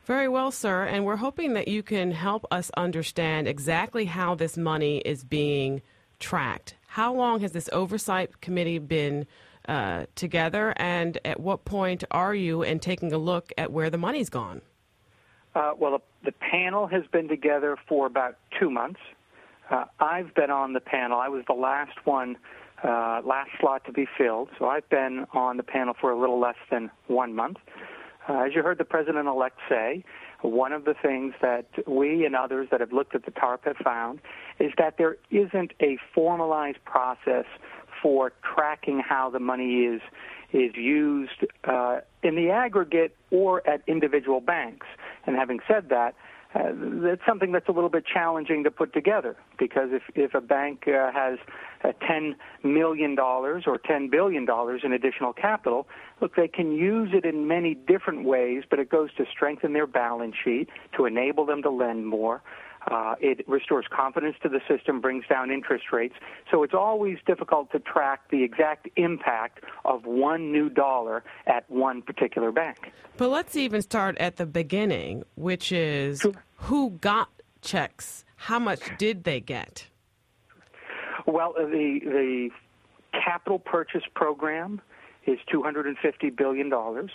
Very well, sir. And we're hoping that you can help us understand exactly how this money is being tracked. How long has this oversight committee been together, and at what point are you in taking a look at where the money's gone? Well, the panel has been together for about 2 months. I've been on the panel. I was the last one, last slot to be filled, so I've been on the panel for a little less than 1 month. As you heard the president-elect say, one of the things that we and others that have looked at the TARP have found is that there isn't a formalized process for tracking how the money is used in the aggregate or at individual banks. And having said that, that's something that's a little bit challenging to put together, because if a bank has $10 million or $10 billion in additional capital, look, they can use it in many different ways, but it goes to strengthen their balance sheet, to enable them to lend more. It restores confidence to the system, brings down interest rates. So it's always difficult to track the exact impact of one new dollar at one particular bank. But let's even start at the beginning, which is who got checks? How much did they get? Well, the capital purchase program is $250 billion.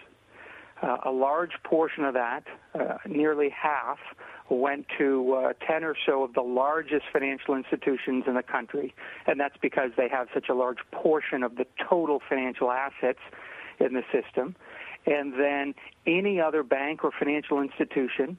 A large portion of that, nearly half, went to 10 or so of the largest financial institutions in the country, and that's because they have such a large portion of the total financial assets in the system. And then any other bank or financial institution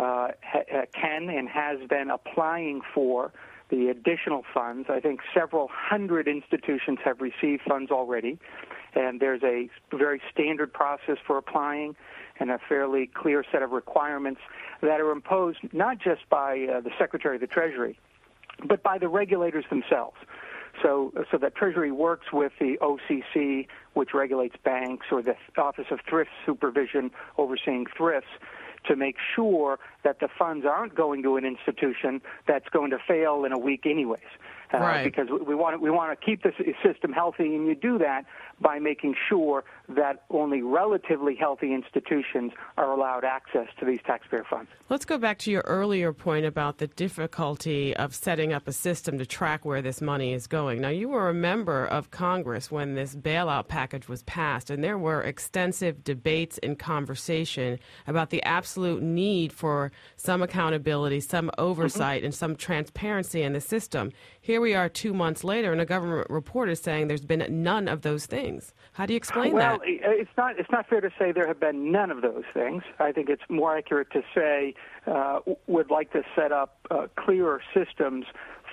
can and has been applying for the additional funds. I think several hundred institutions have received funds already, and there's a very standard process for applying and a fairly clear set of requirements that are imposed not just by the Secretary of the Treasury, but by the regulators themselves. So that Treasury works with the OCC, which regulates banks, or the Office of Thrift Supervision overseeing thrifts, to make sure that the funds aren't going to an institution that's going to fail in a week anyways. Right. Because we want to keep the system healthy, and you do that by making sure that only relatively healthy institutions are allowed access to these taxpayer funds. Let's go back to your earlier point about the difficulty of setting up a system to track where this money is going. Now, you were a member of Congress when this bailout package was passed, and there were extensive debates and conversation about the absolute need for some accountability, some oversight, and some transparency in the system. Here we are 2 months later, and a government report is saying there's been none of those things. How do you explain that? Well, it's not fair to say there have been none of those things. I think it's more accurate to say would like to set up clearer systems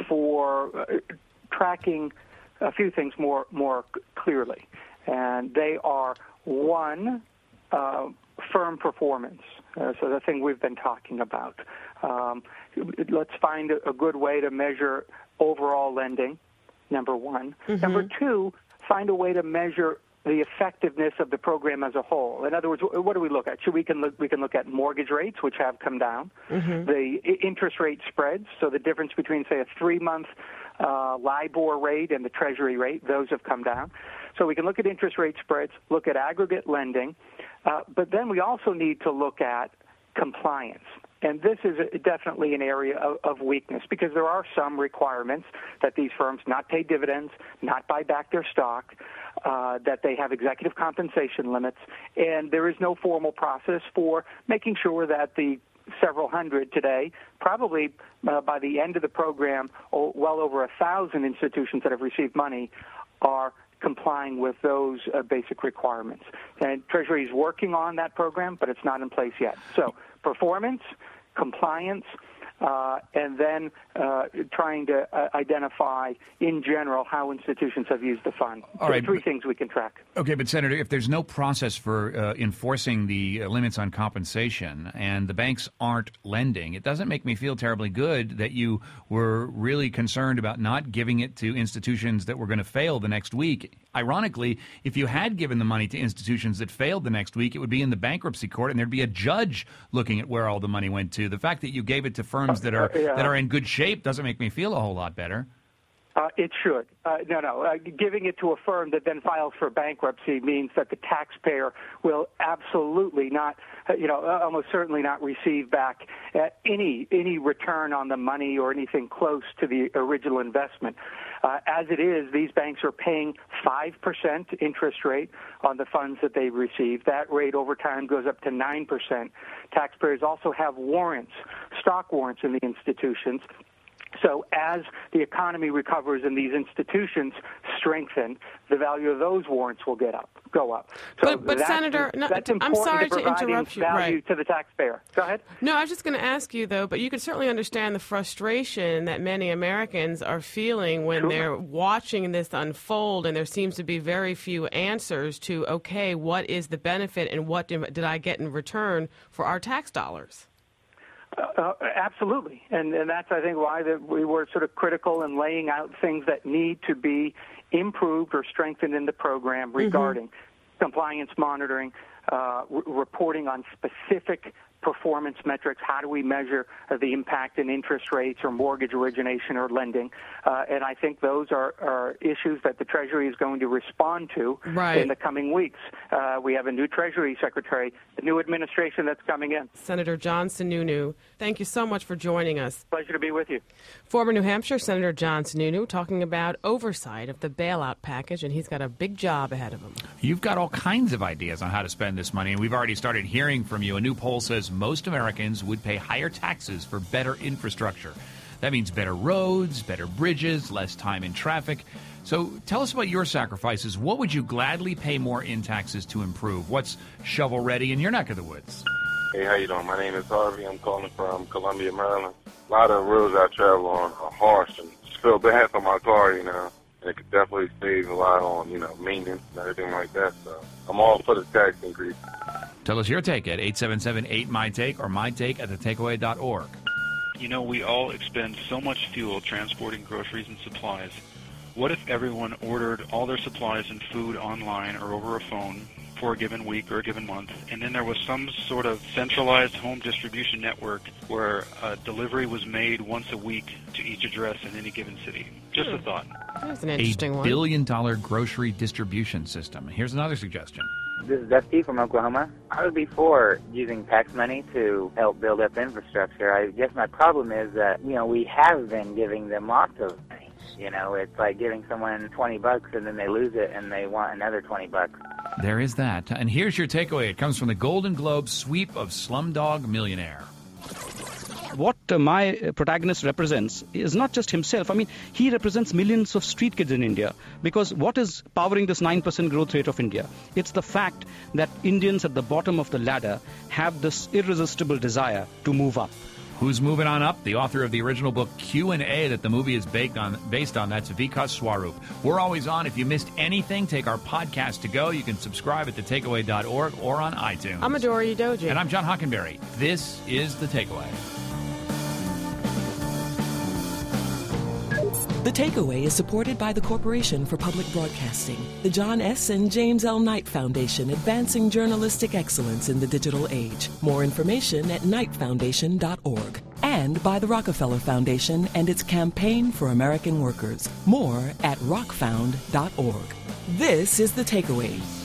for tracking a few things more clearly. And they are, one, firm performance. So the thing we've been talking about. Let's find a good way to measure overall lending, number one. Mm-hmm. Number two, find a way to measure the effectiveness of the program as a whole. In other words, what do we look at? We can look at mortgage rates, which have come down, the interest rate spreads, so the difference between, say, a 3-month LIBOR rate and the Treasury rate, those have come down. So we can look at interest rate spreads, look at aggregate lending, but then we also need to look at compliance. And this is definitely an area of weakness, because there are some requirements that these firms not pay dividends, not buy back their stock, that they have executive compensation limits, and there is no formal process for making sure that the several hundred today, probably by the end of the program, well over 1,000 institutions that have received money are complying with those basic requirements. And Treasury is working on that program, but it's not in place yet. So performance, compliance, and then trying to identify, in general, how institutions have used the fund. All right. 3 things we can track. Okay, but Senator, if there's no process for enforcing the limits on compensation and the banks aren't lending, it doesn't make me feel terribly good that you were really concerned about not giving it to institutions that were going to fail the next week. Ironically, if you had given the money to institutions that failed the next week, it would be in the bankruptcy court, and there'd be a judge looking at where all the money went to. The fact that you gave it to firms that are in good shape doesn't make me feel a whole lot better. It should. Giving it to a firm that then files for bankruptcy means that the taxpayer will absolutely not, almost certainly not receive back any return on the money or anything close to the original investment. As it is, these banks are paying 5% interest rate on the funds that they receive. That rate over time goes up to 9%. Taxpayers also have warrants, stock warrants in the institutions. So as the economy recovers and these institutions strengthen, the value of those warrants will go up. So but Senator, that's I'm sorry to interrupt you. Value to the taxpayer. Go ahead. No, I was just going to ask you, though, but you can certainly understand the frustration that many Americans are feeling when they're watching this unfold, and there seems to be very few answers to, okay, what is the benefit and what did I get in return for our tax dollars? Absolutely, and that's, I think, why we were sort of critical in laying out things that need to be improved or strengthened in the program regarding compliance monitoring, reporting on specific performance metrics. How do we measure the impact in interest rates or mortgage origination or lending? And I think those are issues that the Treasury is going to respond to in the coming weeks. We have a new Treasury Secretary, a new administration that's coming in. Senator John Sununu, thank you so much for joining us. Pleasure to be with you. Former New Hampshire Senator John Sununu talking about oversight of the bailout package, and he's got a big job ahead of him. You've got all kinds of ideas on how to spend this money, and we've already started hearing from you. A new poll says most Americans would pay higher taxes for better infrastructure. That means better roads, better bridges, less time in traffic. So tell us about your sacrifices. What would you gladly pay more in taxes to improve? What's shovel-ready in your neck of the woods? Hey, how you doing? My name is Harvey. I'm calling from Columbia, Maryland. A lot of roads I travel on are harsh, and just feel bad for my car, And it could definitely save a lot on, maintenance and everything like that. So I'm all for the tax increase. Tell us your take at 877-8-MY-TAKE or mytake@thetakeaway.org. We all expend so much fuel transporting groceries and supplies. What if everyone ordered all their supplies and food online or over a phone for a given week or a given month, and then there was some sort of centralized home distribution network where a delivery was made once a week to each address in any given city? Just a thought. That's an interesting one. $1 billion grocery distribution system. Here's another suggestion. This is Dusty from Oklahoma. I would be for using tax money to help build up infrastructure. I guess my problem is that, we have been giving them lots of money. It's like giving someone $20 and then they lose it and they want another $20. There is that. And here's your takeaway. It comes from the Golden Globe sweep of Slumdog Millionaire. What my protagonist represents is not just himself. He represents millions of street kids in India. Because what is powering this 9% growth rate of India? It's the fact that Indians at the bottom of the ladder have this irresistible desire to move up. Who's moving on up? The author of the original book Q&A that the movie is based on. That's Vikas Swarup. We're always on. If you missed anything, take our podcast to go. You can subscribe at thetakeaway.org or on iTunes. I'm Adora Udoji. And I'm John Hockenberry. This is The Takeaway. The Takeaway is supported by the Corporation for Public Broadcasting, the John S. and James L. Knight Foundation, advancing journalistic excellence in the digital age. More information at knightfoundation.org. And by the Rockefeller Foundation and its Campaign for American Workers. More at rockfound.org. This is The Takeaway.